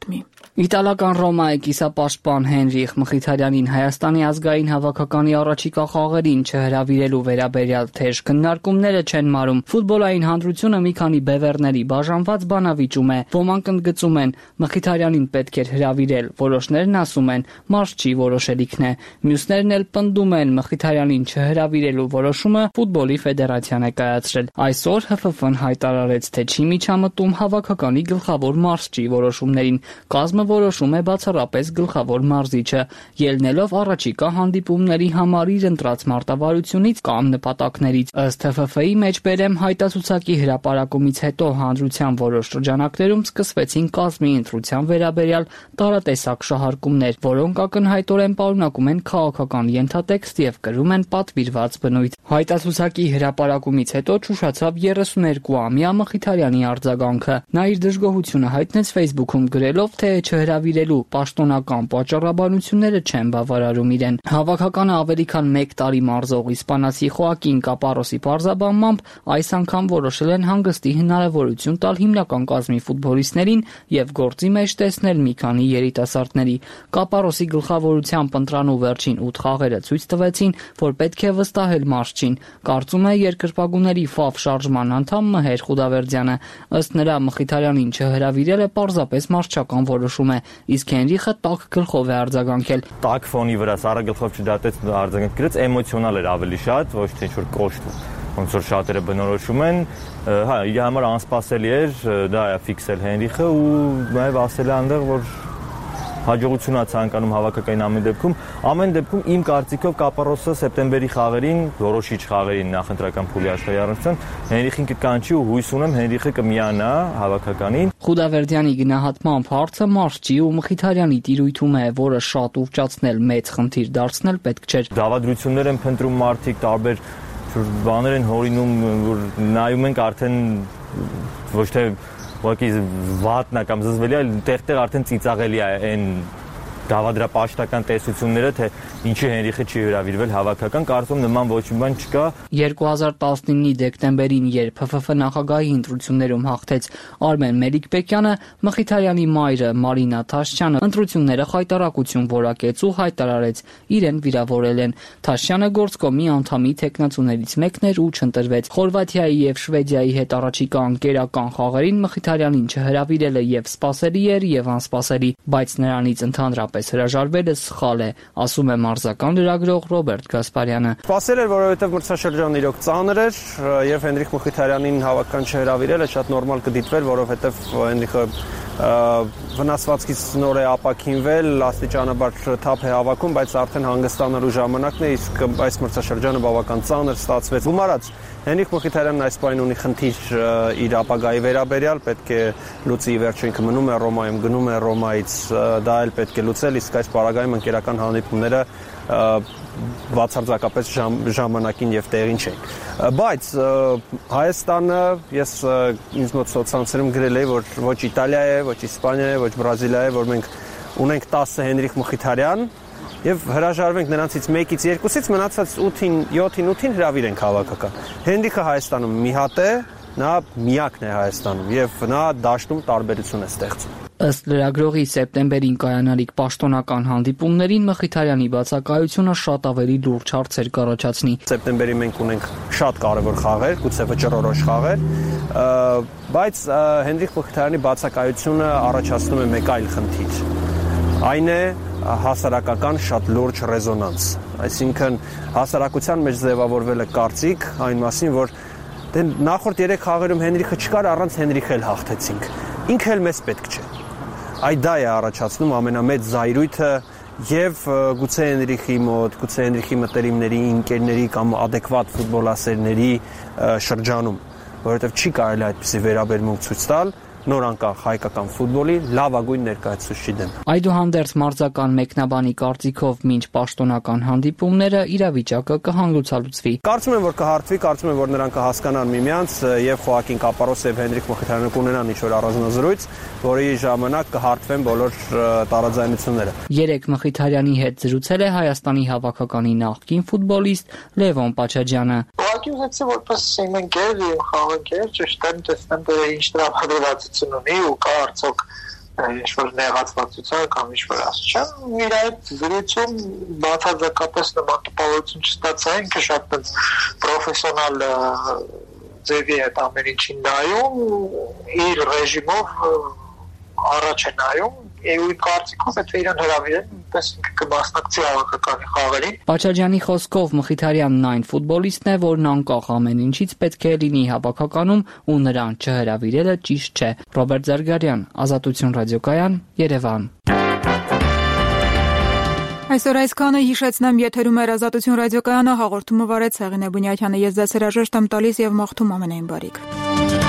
Իտալական Ռոմայի կիսապաշտպան Հենրիխ Մխիթարյանին Հայաստանի ազգային հավաքականի առաջիկա խաղերին չհրավիրելու վերաբերյալ թեժ քննարկումները չեն մարում։ Ֆուտբոլային հանրությունը մի քանի բևեռների բաժանված բանավիճում է։ Ոմանք ընդգծում են Մխիթարյանին պետք էր հրավիրել, որոշներն ասում են մարզչի որոշելիքն է։ Մյուսներն էլ պնդում են Մխիթարյանին չհրավիրելու որոշումը ֆուտբոլի ֆեդերացիան է կայացրել։ Այսօր ՀՖՖ-ն հայտարարեց, թե չի միջամտում հավաքականի գլխավոր մարզչի որոշումներին։ Որոշում է բացառապես գլխավոր մարզիչը, ելնելով առաջիկա հանդիպումների համար իր ընտրած մարտավարությունից կամ նպատակներից։ Ըստ ՀՖՖ-ի մեջբերեմ հայտացուցակի հրապարակումից հետո հանրության որոշ շրջանակներում սկսվեցին կազմի ընտրության վերաբերյալ տարատեսակ շահարկումներ, որոնք ակնհայտորեն պարունակում են քաղաքական ենթատեքստ եւ կրում են պատվիրված բնույթ։ Հայտացուցակի հրապարակումից հետո ճուշացավ 32-ամյա Մխիթարյանի արձագանքը։ Նա իր դժգոհությունը հայտնեց Facebook-ում գրելով, թե չհրավիրելու պաշտոնական պատճառաբանությունները չեն բավարարում իրեն։ Հավաքականը ավելի քան 1 տարի մարզող իսպանացի Խոակին Կապարոսի պարզաբանմամբ այս անգամ որոշել են հանգստի հնարավորություն տալ հիմնական կազմի ֆուտբոլիստներին եւ գործի մեջ տեսնել մի քանի երիտասարդների։ Կապարոսի գլխավորությամբ ընտրանու վերջին 8 խաղերը ցույց տվեցին, որ պետք է վստահել մարզչին, կարծում է երկրպագուների ՖԱՎ շարժման անդամ Մհեր Խուդավերդյանը։ Ըստ նրա Մխիթարյանին չհրավիրելը պարզապես մարզչական որոշում է, իսկ Հենրիխը տաք գլխով է արձագանքել։ Տաք ֆոնի վրա սառը գլխով չդատեց, արձագանք գրեց, էմոցիոնալ էր ավելի շատ, ոչ թե ինչ-որ կոշտ, ոնց որ շատերը բնորոշում են, հա, իր համար անսպասելի էր, դա է ֆիքսել Հենրիխը ու նաև ասել է այնտեղ, որ հաջողություն է ցանկանում հավաքակային ամեն դեպքում իմ կարծիքով Կապարոսը սեպտեմբերի խաղերին, որոշիչ խաղերին նախընտրական փուլի աշխարհի առնչությամբ Հենրիխին կկանչի ու հույս ունեմ Հենրիխը կմիանա հավաքականին։ Խուդավերդյանի գնահատմամբ հարցը մարզչի ու Մխիթարյանի տիրույթում է, որը շատ ուռճացնել մեծ խնդիր դարձնել պետք չէր։ Դավադրություններ են փնտրում մարդիկ, տարբեր բաներ են հորինում, որ նայում ենք արդեն ոչ թե ուղղակի վատնա կամ զզվելի, այլ տեղ-տեղ արդեն ծիծաղելի է այն դավադրապաշտական տեսությունները, թե ինչի Հենրիխը չի հրավիրվել հավաքական, կարծում նման ոչ մի բան չկա։ 2019-ի դեկտեմբերին, երբ ՀՖՖ նախագահի ընտրություններում հաղթեց Արմեն Մելիքբեկյանը, Մխիթարյանի մայրը Մարինա Թաշչյանը ընտրությունները խայտարակություն որակեց ու հայտարարեց իրեն վիրավորել են։ Թաշչյանը գործկոմի անդամի թեկնածուներից մեկն էր ու չընտրվեց։ Խորվաթիայի եւ Շվեդիայի հետ առաջիկա անկերական խաղերին Մխիթարյանին չհրավիրելը եւ սպասելի էր եւ անսպասելի, բայց նրանից ընդհանրապես հրաժարվելը սխալ է, ասում է մարզական լրագրող Ռոբերտ Գասպարյանը։ Սպասել էր, որովհետև մրցաշրջանն իրոք ծանր էր եւ Հենրիխ Մխիթարյանին հավաքական չհրավիրելը շատ նորմալ կդիտվեր, որովհետև Հենրիխը վնասվածքից նոր է ապաքինվել, աստիճանաբար թափ է հավաքում, բայց արդեն հանգստանալու ժամանակն է, իսկ այս մրցաշրջանը բավական ծանր ստացվեց։ Գումարած Հենրիխ Մխիթարյանն այս պահին ունի խնդիր իր ապագայի վերաբերյալ, պետք է լուծի, վերջը ինքը մնում է Ռոմայում, գնում է Ռոմայից, դա էլ պետք է լուծել, իսկ այս պարագայում ընկերական հանդիպումները բացարձակապես ժամանակին եւ տեղին չէին։ Բայց Հայաստանը, ես ինձ մոտ սոցցանցերում գրել եմ, որ ոչ Իտալիա է, ոչ Իսպանիա է, ոչ Բրազիլիա է, որ մենք ունենք 10 Հենրիխ Մխիթարյան եւ հրաժարվենք նրանցից 1-ից 2-ից, մնացած 8-ին, 7-ին, 8-ին հրավիրենք հավաքական։ Հենրիխը Հայաստանում մի հատ է, նա միակն է Հայաստանում եւ նա դաշտում տարբերություն է ստեղծում։ Ըստ լրագրողի սեպտեմբերին կայանալիք պաշտոնական հանդիպումներին Մխիթարյանի բացակայությունը շատ ավելի լուրջ հարցեր կառաջացնի։ Սեպտեմբերի մենք ունենք շատ կարևոր խաղեր, գուցե վճռորոշ խաղեր, բայց Հենրիխ Մխիթարյանի բացակայությունը առաջացնում է մեկ այլ խնդիր։ Այն է հասարակական շատ լուրջ ռեզոնանս։ Այսինքն հասարակության մեջ ձևավորվել է կարծիք այն մասին, որ նախորդ 3 խաղերում Հենրիխը չկար, առանց Հենրիխ էլ հաղթեցինք։ Ինքը էլ մեզ պետք չէ։ Այդ դա է առաջացնում ամենամեծ զայրույթը եւ գուցե Հենրիխի մոտ, գուցե Հենրիխի մտերիմների, ընկերների կամ adekvat ֆուտբոլասերների շրջանում, որովհետեւ չի կարելի այդպիսի վերաբերմունք ցույց տալ նոր անկախ հայկական ֆուտբոլի լավագույն ներկայացուցիչի դեմ։ Այդուհանդերձ մարզական մեկնաբանի կարծիքով մինչ պաշտոնական հանդիպումները իրավիճակը կհանգուցալուծվի։ Կարծում եմ, որ կհարթվի, կարծում եմ, որ նրանք կհասկանան միմյանց եւ Խոակին Կապարոսը եւ Հենրիխ Մխիթարյանը կունենան ինչ-որ առանձնազրույց, որի ժամանակ կհարթվեն բոլոր տարաձայնությունները։ 3 Մխիթարյանի հետ զրուցել է Հայաստանի հավաքականի նախկին ֆուտբոլիստ Լևոն Պաչաջյանը։ Ուղղակի ուզեցի որպես իմ ընկեր եւ խաղակեր ճշտեմ տեսնեմ թե ինչ տրամադրվածություն ունի ու կա արդյոք ինչ-որ նեղացվածության կամ ինչ-որ ասում, իր այդ զրույցում բացարձակապես նման տպավորություն չստացա, ինքը շատ պրոֆեսիոնալ ձևի այդ ամեն ինչին նայում, իր ռեժիմով առաջ է նայում, ու կարծիքով եթե իրան հրավիրեն, պես ինքը կմասնակցի հավաքականի խաղերին։ Պաչաջյանի խոսքով Մխիթարյանն այն ֆուտբոլիստն է, որն անկախ ամեն ինչից պետք է լինի հավաքականում ու նրան չհրավիրելը ճիշտ չէ։ Ռոբերտ Զարգարյան, Ազատություն ռադիոկայան, Երևան։ Այսօր այսքանը հիշեցնեմ, եթերում էր Ազատություն ռադիոկայանը, հաղորդումը վարեց Հեղինե Բունյաթյանը, ես դասերաժիշտ եմ տալիս եւ մաղթում ամենայն բարիք։